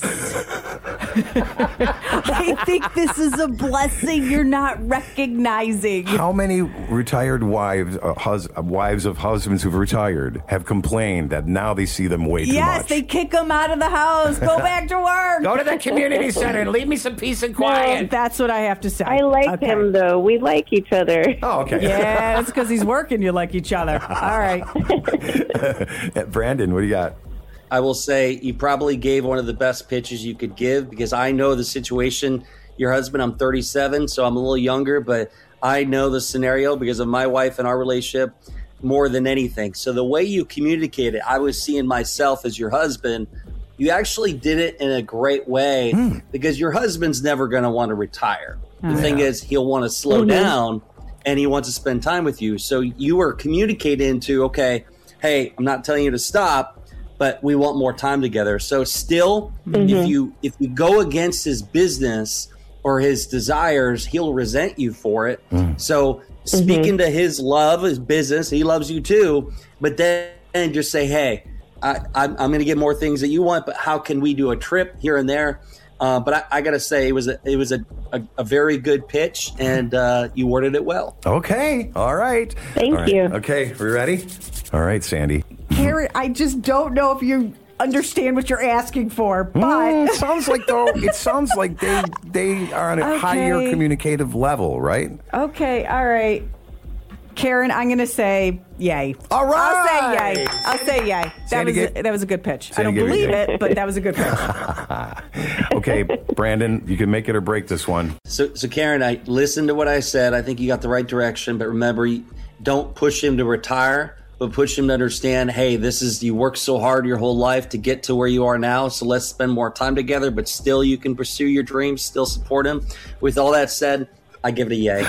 I think this is a blessing you're not recognizing. How many retired wives of husbands who've retired have complained that now they see them way too much? Yes, they kick them out of the house. Go back to work. Go to the community center and leave me some peace and quiet. No, that's what I have to say. I like him, though. We like each other. Oh, okay. Yeah, that's because he's working. You like each other. All right. Brandon, what do you got? I will say you probably gave one of the best pitches you could give, because I know the situation. Your husband, I'm 37, so I'm a little younger, but I know the scenario because of my wife and our relationship more than anything. So the way you communicated, I was seeing myself as your husband. You actually did it in a great way because your husband's never going to want to retire. The thing is, he'll want to slow down and he wants to spend time with you. So you were communicating to, okay, hey, I'm not telling you to stop, but we want more time together. So still, if you go against his business or his desires, he'll resent you for it. So speaking to his love, his business, he loves you too. But then just say, hey, I'm going to get more things that you want, but how can we do a trip here and there? But I got to say, it was a very good pitch, and you worded it well. Okay. All right. Thank you. Okay. Are we ready? All right, Sandy. Karen, I just don't know if you understand what you're asking for, but it sounds like they are on a higher communicative level, right? Okay, all right. Karen, I'm going to say yay. All right. I'll say yay. That was a good pitch. I don't believe it, but that was a good pitch. Okay, Brandon, you can make it or break this one. So Karen, I listened to what I said. I think you got the right direction, but remember, don't push him to retire, but push him to understand, hey, you worked so hard your whole life to get to where you are now, so let's spend more time together, but still you can pursue your dreams, still support him. With all that said, I give it a yay.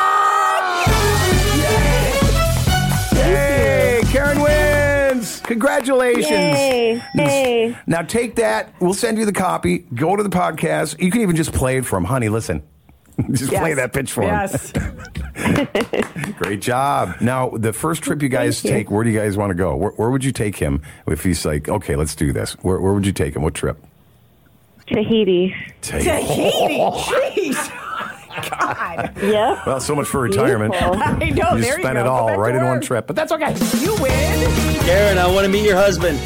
Yay! Karen wins! Congratulations! Yay! Now take that. We'll send you the copy. Go to the podcast. You can even just play it for him. Honey, listen. Just play that pitch for him. Yes. Great job. Now, the first trip you guys take, where do you guys want to go? Where would you take him if he's like, okay, let's do this? Where would you take him? What trip? Tahiti. Tahiti? Jeez. God. Yeah. Well, so much for retirement. I know. You there spent you it go. all Go back right to in one work. trip, but that's okay. You win. Karen, I want to meet your husband.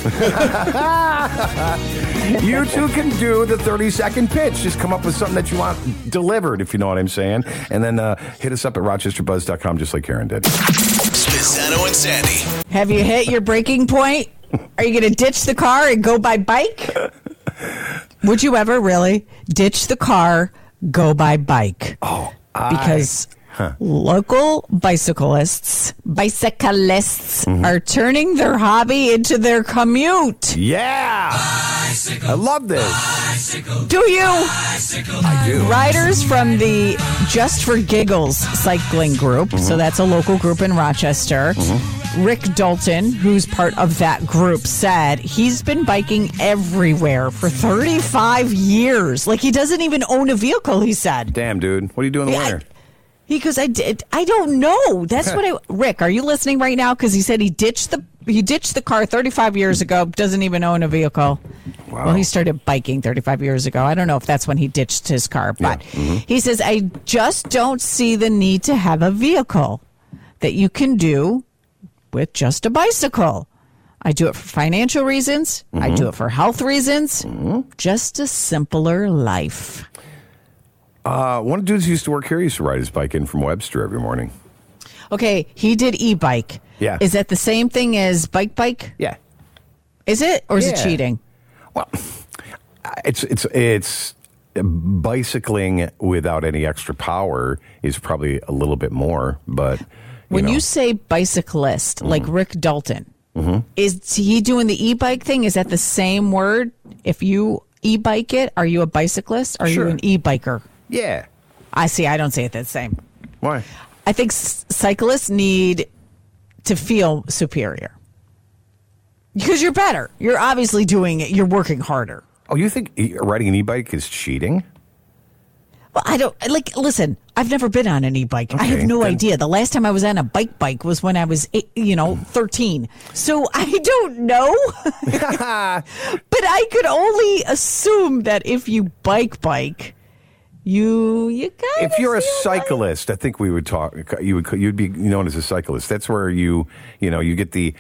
You two can do the 30-second pitch. Just come up with something that you want delivered, if you know what I'm saying. And then hit us up at rochesterbuzz.com, just like Karen did. Spizzano and Sandy. Have you hit your breaking point? Are you going to ditch the car and go by bike? Would you ever really ditch the car, go by bike? Oh, because local bicyclists are turning their hobby into their commute. Yeah. I love this. Do you? I do. Riders from the Just for Giggles cycling group, so that's a local group in Rochester. Rick Dalton, who's part of that group, said he's been biking everywhere for 35 years. Like, he doesn't even own a vehicle, he said. Damn, dude. What do you do in the winter? He goes, I don't know. That's what Rick, are you listening right now? Because he said he ditched the car 35 years ago, doesn't even own a vehicle. Wow. Well, he started biking 35 years ago. I don't know if that's when he ditched his car, but he says, I just don't see the need to have a vehicle that you can do with just a bicycle. I do it for financial reasons. I do it for health reasons. Just a simpler life. One of the dudes who used to work here used to ride his bike in from Webster every morning. Okay, he did e-bike. Yeah. Is that the same thing as bike? Yeah. Is it? Or is it cheating? Well, it's bicycling without any extra power is probably a little bit more, but when you say bicyclist, like Rick Dalton, is he doing the e-bike thing? Is that the same word? If you e-bike it, are you a bicyclist? Are you an e-biker? Yeah. I see. I don't say it the same. Why? I think cyclists need to feel superior. Because you're better. You're obviously doing it. You're working harder. Oh, you think riding an e-bike is cheating? Well, I don't, listen, I've never been on an e-bike. I have no idea. The last time I was on a bike was when I was, 13. So I don't know. But I could only assume that if you bike, you kind if you're a cyclist, I think we would talk. You'd be known as a cyclist. That's where you get the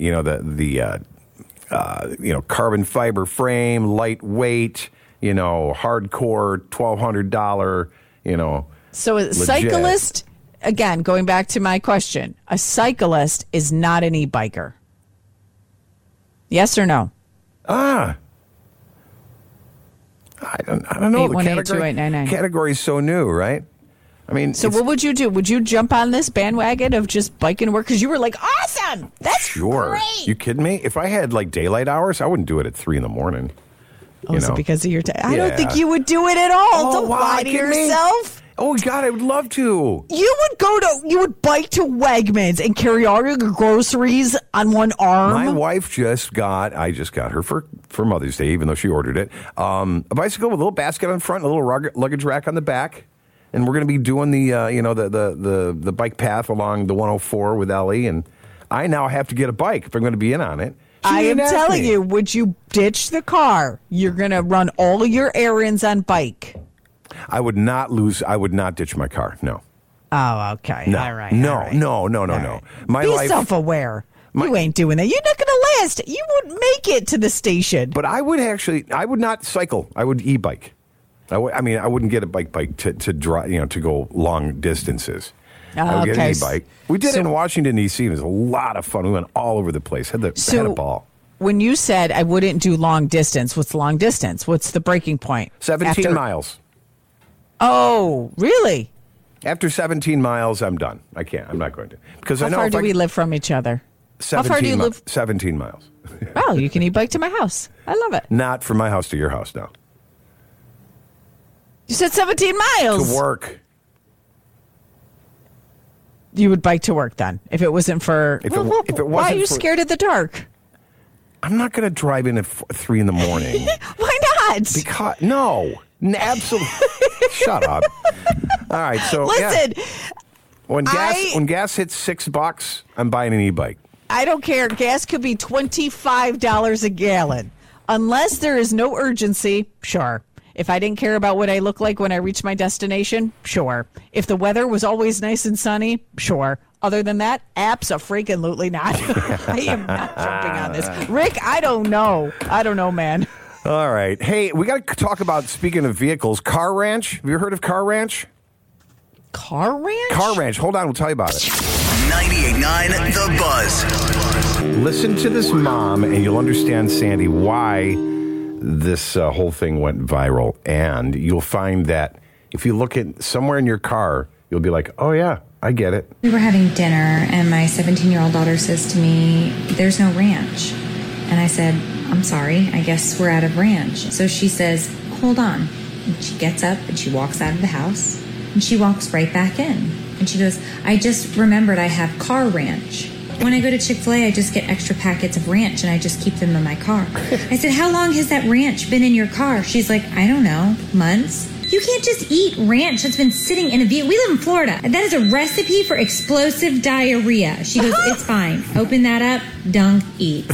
carbon fiber frame, lightweight, hardcore, $1,200, So a cyclist, again, going back to my question, a cyclist is not an e-biker. Yes or no? I don't know. The category is so new, right? I mean, so what would you do? Would you jump on this bandwagon of just biking to work? Because you were like, awesome! That's great! You kidding me? If I had like daylight hours, I wouldn't do it at 3 a.m. Oh, is it because of your time? I don't think you would do it at all. Don't lie to yourself. Oh God, I would love to. You would bike to Wegmans and carry all your groceries on one arm. My wife I just got her for Mother's Day, even though she ordered it, a bicycle with a little basket on front, and a little luggage rack on the back. And we're going to be doing the bike path along the 104 with Ellie, and I now have to get a bike if I'm going to be in on it. I am telling you, would you ditch the car? You're going to run all your errands on bike. I would not ditch my car. No. Oh, okay. No. All right. No. All right. No. Be self-aware. You ain't doing that. You're not going to last. You wouldn't make it to the station. But I would not cycle. I would e-bike. I wouldn't get a bike to drive, to go long distances. I would get an e-bike. We did it in Washington, D.C. It was a lot of fun. We went all over the place. Had a ball. When you said I wouldn't do long distance, what's long distance? What's the breaking point? 17 miles. Oh, really? After 17 miles, I'm done. I can't. I'm not going to. Because How far do we live from each other? How far do you live? 17 miles. Oh, you can e-bike to my house. I love it. Not from my house to your house, no. You said 17 miles. To work. You would bike to work then, if it wasn't for... If it wasn't why are you scared of the dark? I'm not going to drive in at 3 a.m. Why not? Because, no. Absolutely. Shut up. All right, so... Listen. Yeah. When gas hits $6, I'm buying an e-bike. I don't care. Gas could be $25 a gallon. Unless there is no urgency, sure. If I didn't care about what I look like when I reached my destination, sure. If the weather was always nice and sunny, sure. Other than that, abso-freaking-lutely not. I am not jumping on this. Rick, I don't know. I don't know, man. All right. Hey, we got to talk about, speaking of vehicles, Car Ranch. Have you heard of Car Ranch? Car Ranch? Car Ranch. Hold on, we'll tell you about it. 98.9 The Buzz. Listen to this mom, and you'll understand, Sandy, why this whole thing went viral. And you'll find that if you look at somewhere in your car, you'll be like, oh, yeah, I get it. We were having dinner, and my 17-year-old daughter says to me, there's no ranch. And I said, I'm sorry, I guess we're out of ranch. So she says, hold on. And she gets up and she walks out of the house and she walks right back in. And she goes, I just remembered I have Car Ranch. When I go to Chick-fil-A, I just get extra packets of ranch and I just keep them in my car. I said, how long has that ranch been in your car? She's like, I don't know, months. You can't just eat ranch that's been sitting in a vehicle. We live in Florida. That is a recipe for explosive diarrhea. She goes, it's fine. Open that up, dunk, eat.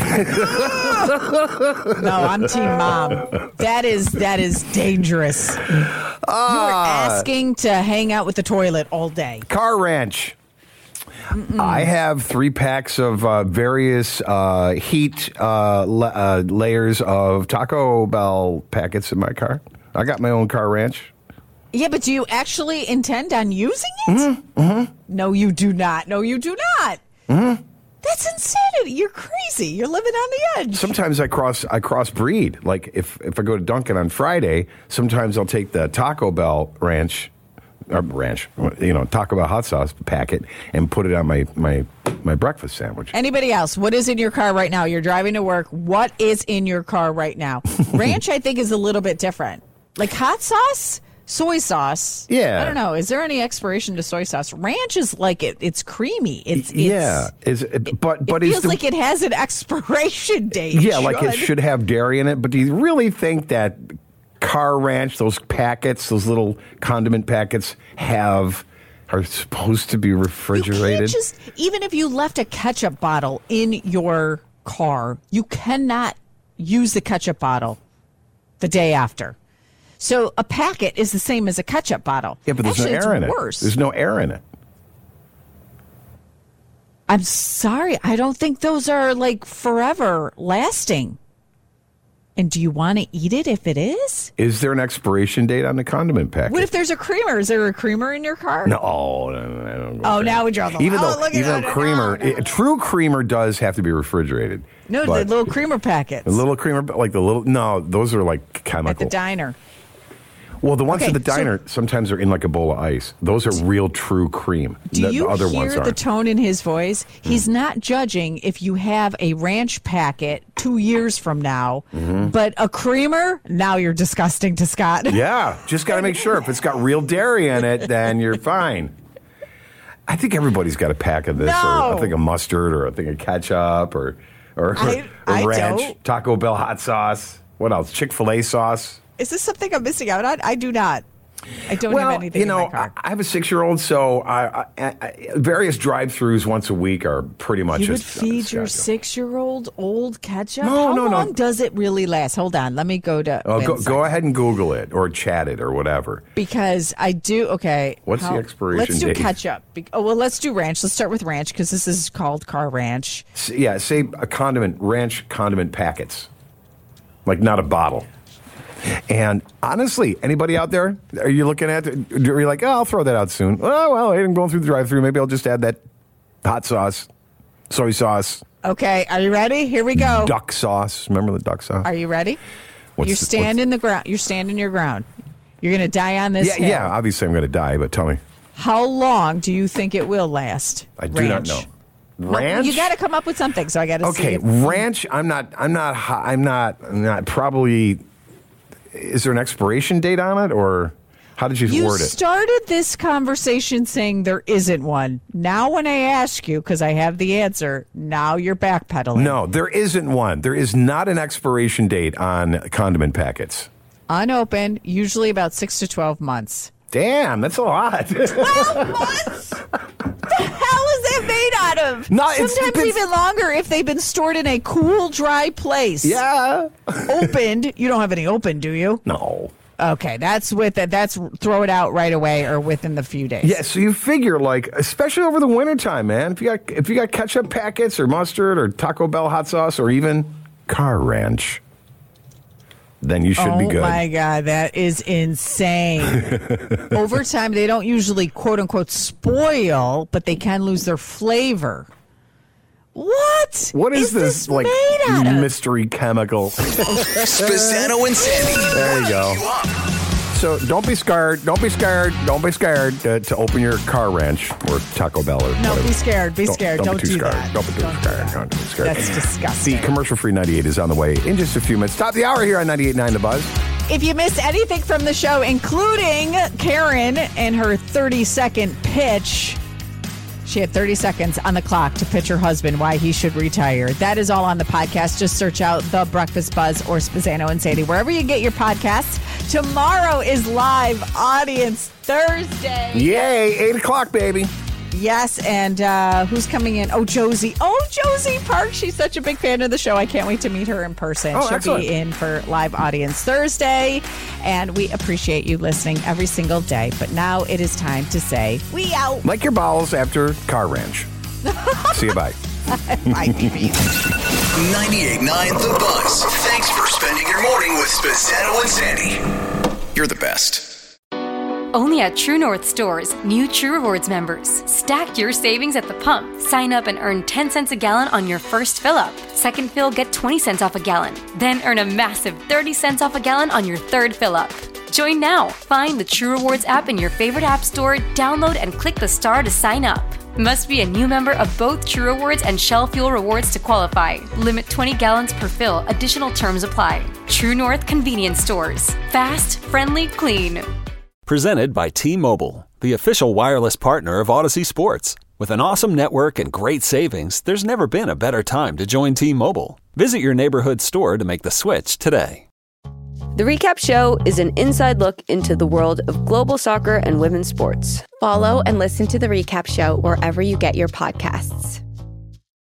No, I'm team mom. That is dangerous. You were asking to hang out with the toilet all day. Car Ranch. I have 3 packs of various heat layers of Taco Bell packets in my car. I got my own Car Ranch. Yeah, but do you actually intend on using it? Mm-hmm. No, you do not. No, you do not. Mm-hmm. That's insanity. You're crazy. You're living on the edge. Sometimes I crossbreed. Like if I go to Dunkin' on Friday, sometimes I'll take the Taco Bell Taco Bell hot sauce packet and put it on my breakfast sandwich. Anybody else? What is in your car right now? You're driving to work. What is in your car right now? Ranch, I think, is a little bit different. Like hot sauce, soy sauce. Yeah. I don't know. Is there any expiration to soy sauce? Ranch is like it's creamy. It feels like it has an expiration date. Yeah, like it should have dairy in it. But do you really think that Car Ranch, those packets, those little condiment packets, are supposed to be refrigerated? Even if you left a ketchup bottle in your car, you cannot use the ketchup bottle the day after. So a packet is the same as a ketchup bottle. Yeah, but there's no air in it. Worse. There's no air in it. I'm sorry. I don't think those are like forever lasting. And do you want to eat it if it is? Is there an expiration date on the condiment packet? What if there's a creamer? Is there a creamer in your car? No, I don't. Oh, now we draw the line. Even though creamer, true creamer does have to be refrigerated. No, the little creamer packets. The little creamer, those are like chemical. At the diner. Well, the ones at the diner sometimes are in like a bowl of ice. Those are real, true cream. Do you the other hear ones the aren't. tone in his voice? He's not judging if you have a ranch packet 2 years from now, but a creamer, now you're disgusting to Scott. Yeah, just got to make sure if it's got real dairy in it, then you're fine. I think everybody's got a pack of this, or a thing of mustard, or a thing of ketchup, or ranch, don't. Taco Bell hot sauce. What else? Chick-fil-A sauce. Is this something I'm missing out on? I do not. I don't have anything in my car. I have a 6-year-old, so various drive-thrus once a week are pretty much. You would feed your 6-year-old old ketchup? No, How long does it really last? Hold on. Let me go to. Go ahead and Google it or chat it or whatever. Because I do. Okay. What's the expiration date? Let's do ketchup. Let's do ranch. Let's start with ranch because this is called Car Ranch. Yeah, say a ranch condiment packets, like not a bottle. And honestly, anybody out there, are you looking at it? You're like, I'll throw that out soon. Oh, well, I'm going through the drive-thru. Maybe I'll just add that hot sauce, soy sauce. Okay, are you ready? Here we go. Duck sauce. Remember the duck sauce? Are you ready? You're standing the ground. You're standing your ground. You're going to die on this hill. Yeah, obviously I'm going to die, but tell me. How long do you think it will last? I do not know. Ranch? You got to come up with something, so I got to see. Okay, ranch, I'm not probably. Is there an expiration date on it, or how did you word it? You started this conversation saying there isn't one. Now when I ask you, because I have the answer, now you're backpedaling. No, there isn't one. There is not an expiration date on condiment packets. Unopened, usually about 6 to 12 months. Damn, that's a lot. 12 months? The hell is that made out of? Sometimes even longer if they've been stored in a cool, dry place. Yeah. Opened. You don't have any open, do you? No. Okay, that's throw it out right away or within the few days. Yeah, so you figure, like, especially over the wintertime, man, if you got ketchup packets or mustard or Taco Bell hot sauce or even Car Ranch, then you should be good. Oh, my God. That is insane. Over time, they don't usually, quote unquote, spoil, but they can lose their flavor. What? What is this like mystery chemical? Spezzano and Sandy. There you go. So don't be scared. Don't be scared. Don't be scared to open your Car Ranch or Taco Bell or No, whatever. be scared. Be scared. Don't be too do scared. that. Don't be too scared. Don't be scared. That's disgusting. The commercial-free 98 is on the way in just a few minutes. Top of the hour here on 98.9 The Buzz. If you missed anything from the show, including Karen and her 30-second pitch, she had 30 seconds on the clock to pitch her husband why he should retire. That is all on the podcast. Just search out The Breakfast Buzz or Spezzano and Sadie, wherever you get your podcasts. Tomorrow is Live Audience Thursday. Yay, 8 o'clock, baby. Yes, and who's coming in? Oh, Josie. Oh, Josie Park. She's such a big fan of the show. I can't wait to meet her in person. Oh, She'll excellent. be in for Live Audience Thursday, and we appreciate you listening every single day. But now it is time to say, we out. Like your bowels after Car Ranch. See you, bye. Bye, baby. 98.9 The Buzz. Thanks for spending your morning with Spezzano and Sandy. You're the best. Only at True North stores, new True Rewards members. Stack your savings at the pump. Sign up and earn 10 cents a gallon on your first fill-up. Second fill, get 20 cents off a gallon. Then earn a massive 30 cents off a gallon on your third fill-up. Join now. Find the True Rewards app in your favorite app store, download and click the star to sign up. Must be a new member of both True Rewards and Shell Fuel Rewards to qualify. Limit 20 gallons per fill. Additional terms apply. True North Convenience Stores. Fast, friendly, clean. Presented by T-Mobile, the official wireless partner of Odyssey Sports. With an awesome network and great savings, there's never been a better time to join T-Mobile. Visit your neighborhood store to make the switch today. The Recap Show is an inside look into the world of global soccer and women's sports. Follow and listen to The Recap Show wherever you get your podcasts.